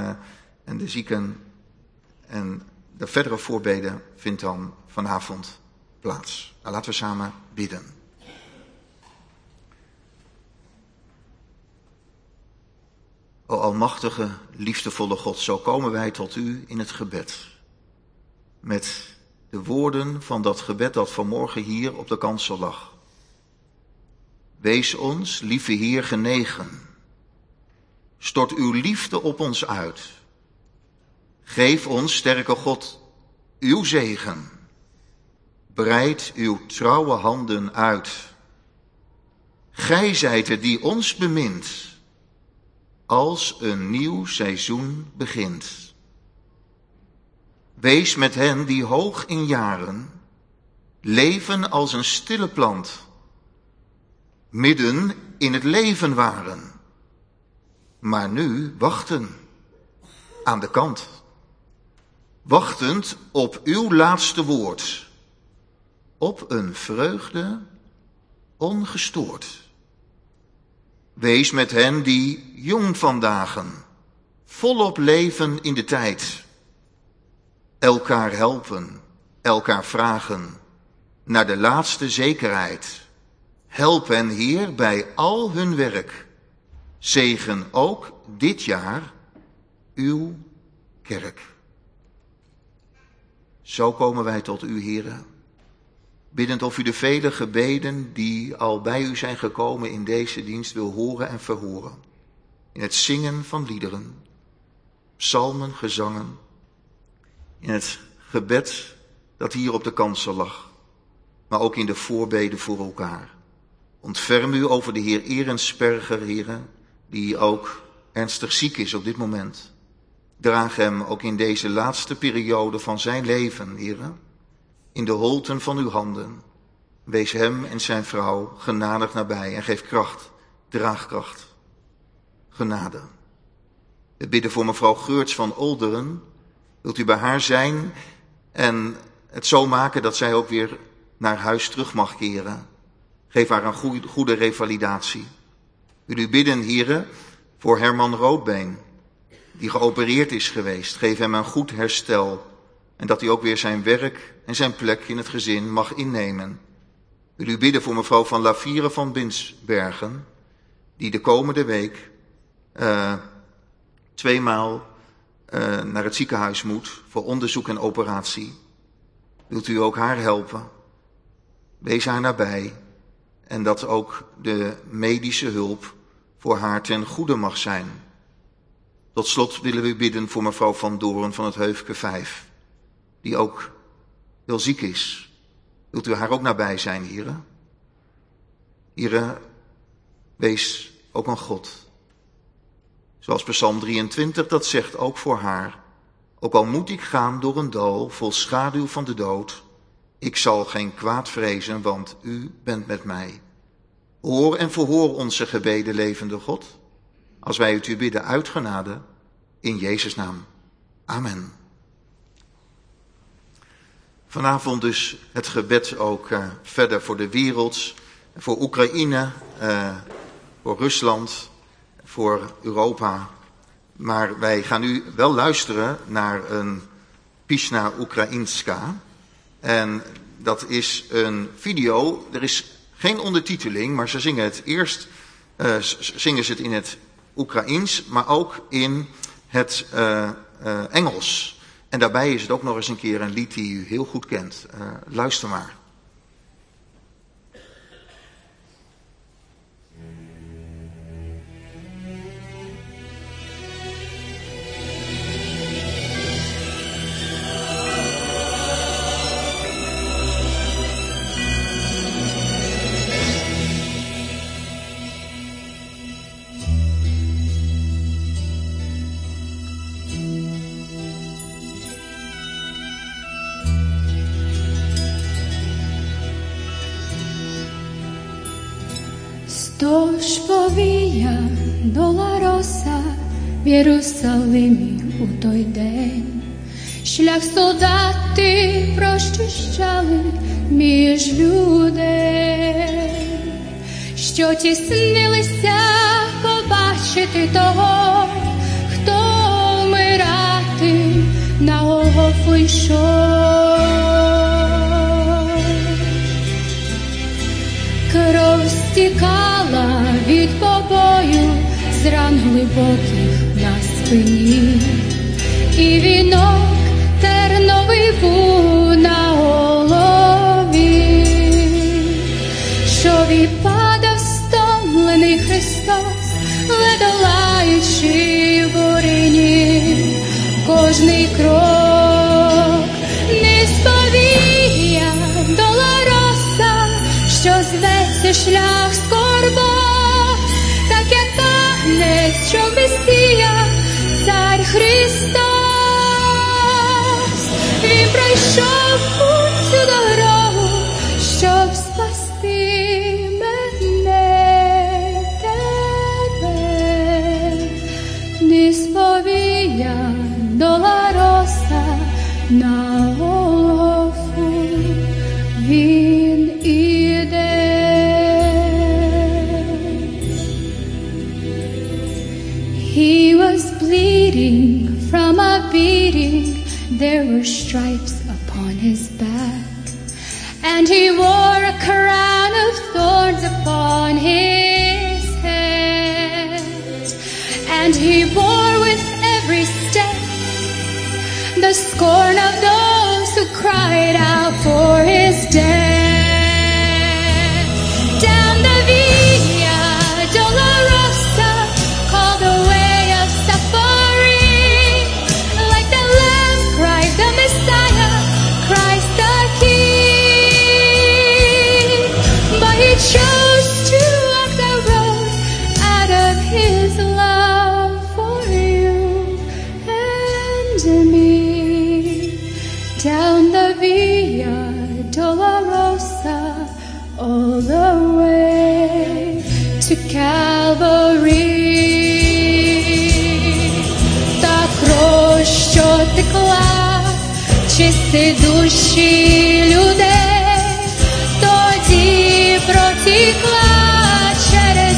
en de verdere voorbeden vindt dan vanavond plaats. Nou, laten we samen bidden. O almachtige, liefdevolle God, zo komen wij tot u in het gebed. Met de woorden van dat gebed dat vanmorgen hier op de kansel lag. Wees ons, lieve Heer, genegen. Stort uw liefde op ons uit. Geef ons, sterke God, uw zegen. Breid uw trouwe handen uit. Gij zijt het die ons bemint, als een nieuw seizoen begint. Wees met hen die hoog in jaren leven als een stille plant, midden in het leven waren, maar nu wachten aan de kant. Wachtend op uw laatste woord, op een vreugde ongestoord. Wees met hen die jong vandaag, volop leven in de tijd. Elkaar helpen, elkaar vragen, naar de laatste zekerheid. Help hen, Heer, bij al hun werk. Zegen ook dit jaar uw kerk. Zo komen wij tot u, Heere, biddend of u de vele gebeden die al bij u zijn gekomen in deze dienst wil horen en verhoren. In het zingen van liederen, psalmen, gezangen, in het gebed dat hier op de kansel lag, maar ook in de voorbeden voor elkaar. Ontferm u over de heer Ehrensperger, Heere, die ook ernstig ziek is op dit moment. Draag hem ook in deze laatste periode van zijn leven, Heere, in de holten van uw handen. Wees hem en zijn vrouw genadig nabij en geef kracht, draagkracht, genade. We bidden voor mevrouw Geurts van Olderen. Wilt u bij haar zijn en het zo maken dat zij ook weer naar huis terug mag keren. Geef haar een goede revalidatie. Wil u bidden, Heere, voor Herman Roodbeen, die geopereerd is geweest. Geef hem een goed herstel en dat hij ook weer zijn werk en zijn plek in het gezin mag innemen. Wil u bidden voor mevrouw van Lavieren van Binsbergen, die de komende week 2 maal naar het ziekenhuis moet voor onderzoek en operatie. Wilt u ook haar helpen? Wees haar nabij en dat ook de medische hulp voor haar ten goede mag zijn. Tot slot willen we bidden voor mevrouw Van Doorn van het Heufke 5, die ook heel ziek is. Wilt u haar ook nabij zijn, Heere? Heere, wees ook een God. Zoals Psalm 23 dat zegt, ook voor haar. Ook al moet ik gaan door een dal vol schaduw van de dood, ik zal geen kwaad vrezen, want u bent met mij. Hoor en verhoor onze gebeden, levende God, als wij het u bidden uit genade, in Jezus' naam. Amen. Vanavond dus het gebed ook verder voor de wereld, voor Oekraïne, voor Rusland, voor Europa. Maar wij gaan nu wel luisteren naar een Pisna Ukrainska. En dat is een video, er is geen ondertiteling, maar ze zingen het eerst, zingen ze het in het Oekraïens, maar ook in het Engels. En daarbij is het ook nog eens een keer een lied die u heel goed kent. Luister maar. Тож повія Долороса в Єрусалимі у той день. Шлях солдати прочищали між людей, що тіснилися побачити того, хто вмирати на Голгофу йшов. Кров стікала від побою з ран глибоких на спині, і вінок терновий був на голові, що відпадав стомлений Христос, ледолаючи в бурині кожний крок. Несповія Долороса, що зветься шлях скорбот, так як агнець, що Месія, цар Христос. Він пройшов цю дорогу, щоб спасти мене, тебе. Несповія Долороса на Голгофу він іде. He was bleeding from a beating. There were stripes upon his back, and he wore a crown of thorns upon his head, and he bore with every step the scorn of those who cried out for his death. Down the Via Dolorosa, called the way of suffering, like the Lamb cried the Messiah, Christ the King. But he chose to walk the road out of his love for you and me. Down the Via Dolorosa, all the way to Calvary. Та кров, що текла, чисти душі людей, тоді протікла через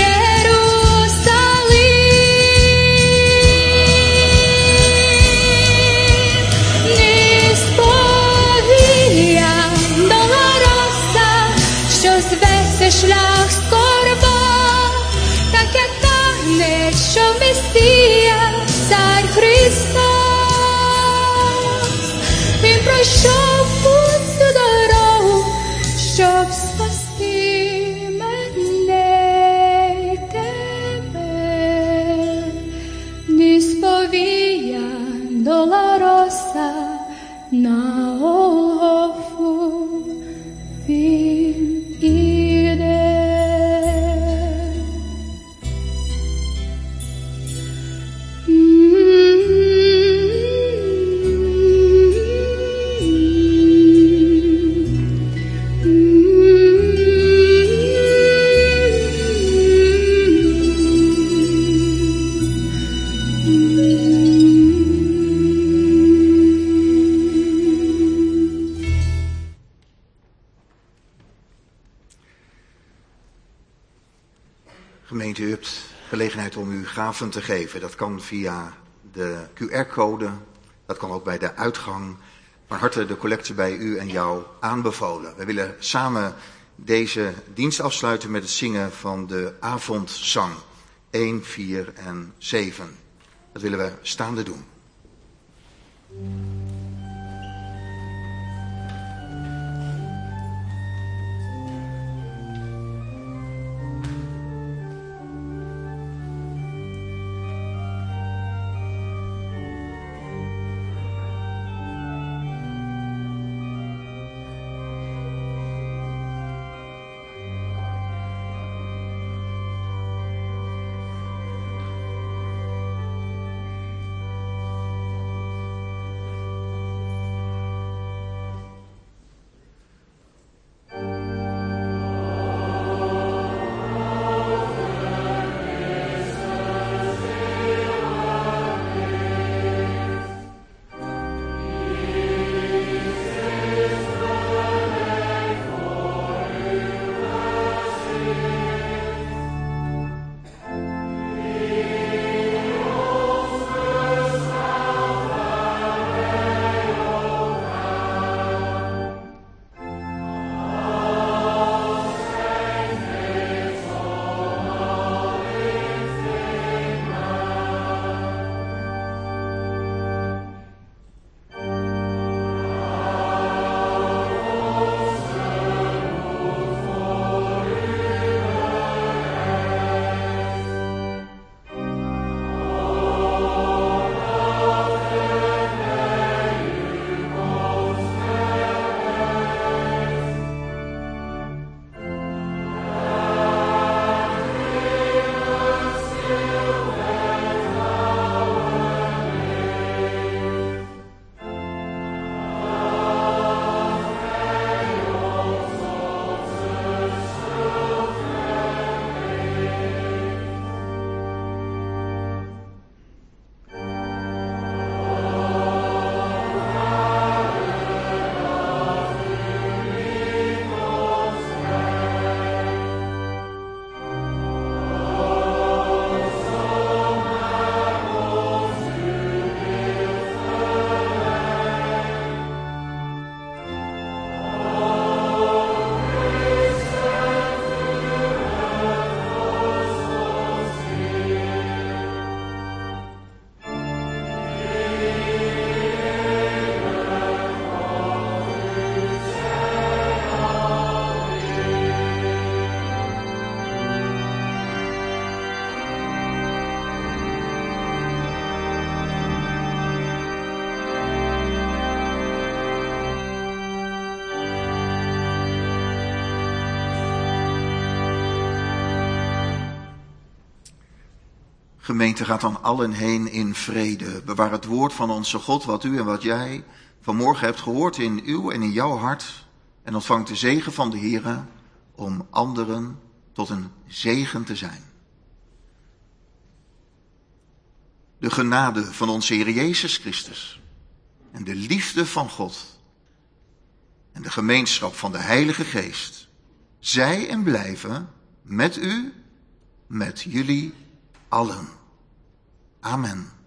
Єрусалим. Несповія Долороса, що зветься шлях скорбот, так як агнець, що Месія, цар Христос. Він пройшов цю дорогу, щоб спасти мене й тебе. Несповія Долороса на Голгофу він іде. Gemeente, u hebt gelegenheid om uw gaven te geven. Dat kan via de QR-code, dat kan ook bij de uitgang. Van harte de collecte bij u en jou aanbevolen. We willen samen deze dienst afsluiten met het zingen van de avondzang 1, 4 en 7. Dat willen we staande doen. Gemeente, gaat dan allen heen in vrede. Bewaar het woord van onze God, wat u en wat jij vanmorgen hebt gehoord in uw en in jouw hart. En ontvangt de zegen van de Heere om anderen tot een zegen te zijn. De genade van onze Heer Jezus Christus en de liefde van God en de gemeenschap van de Heilige Geest, zij en blijven met u, met jullie allen. Amen.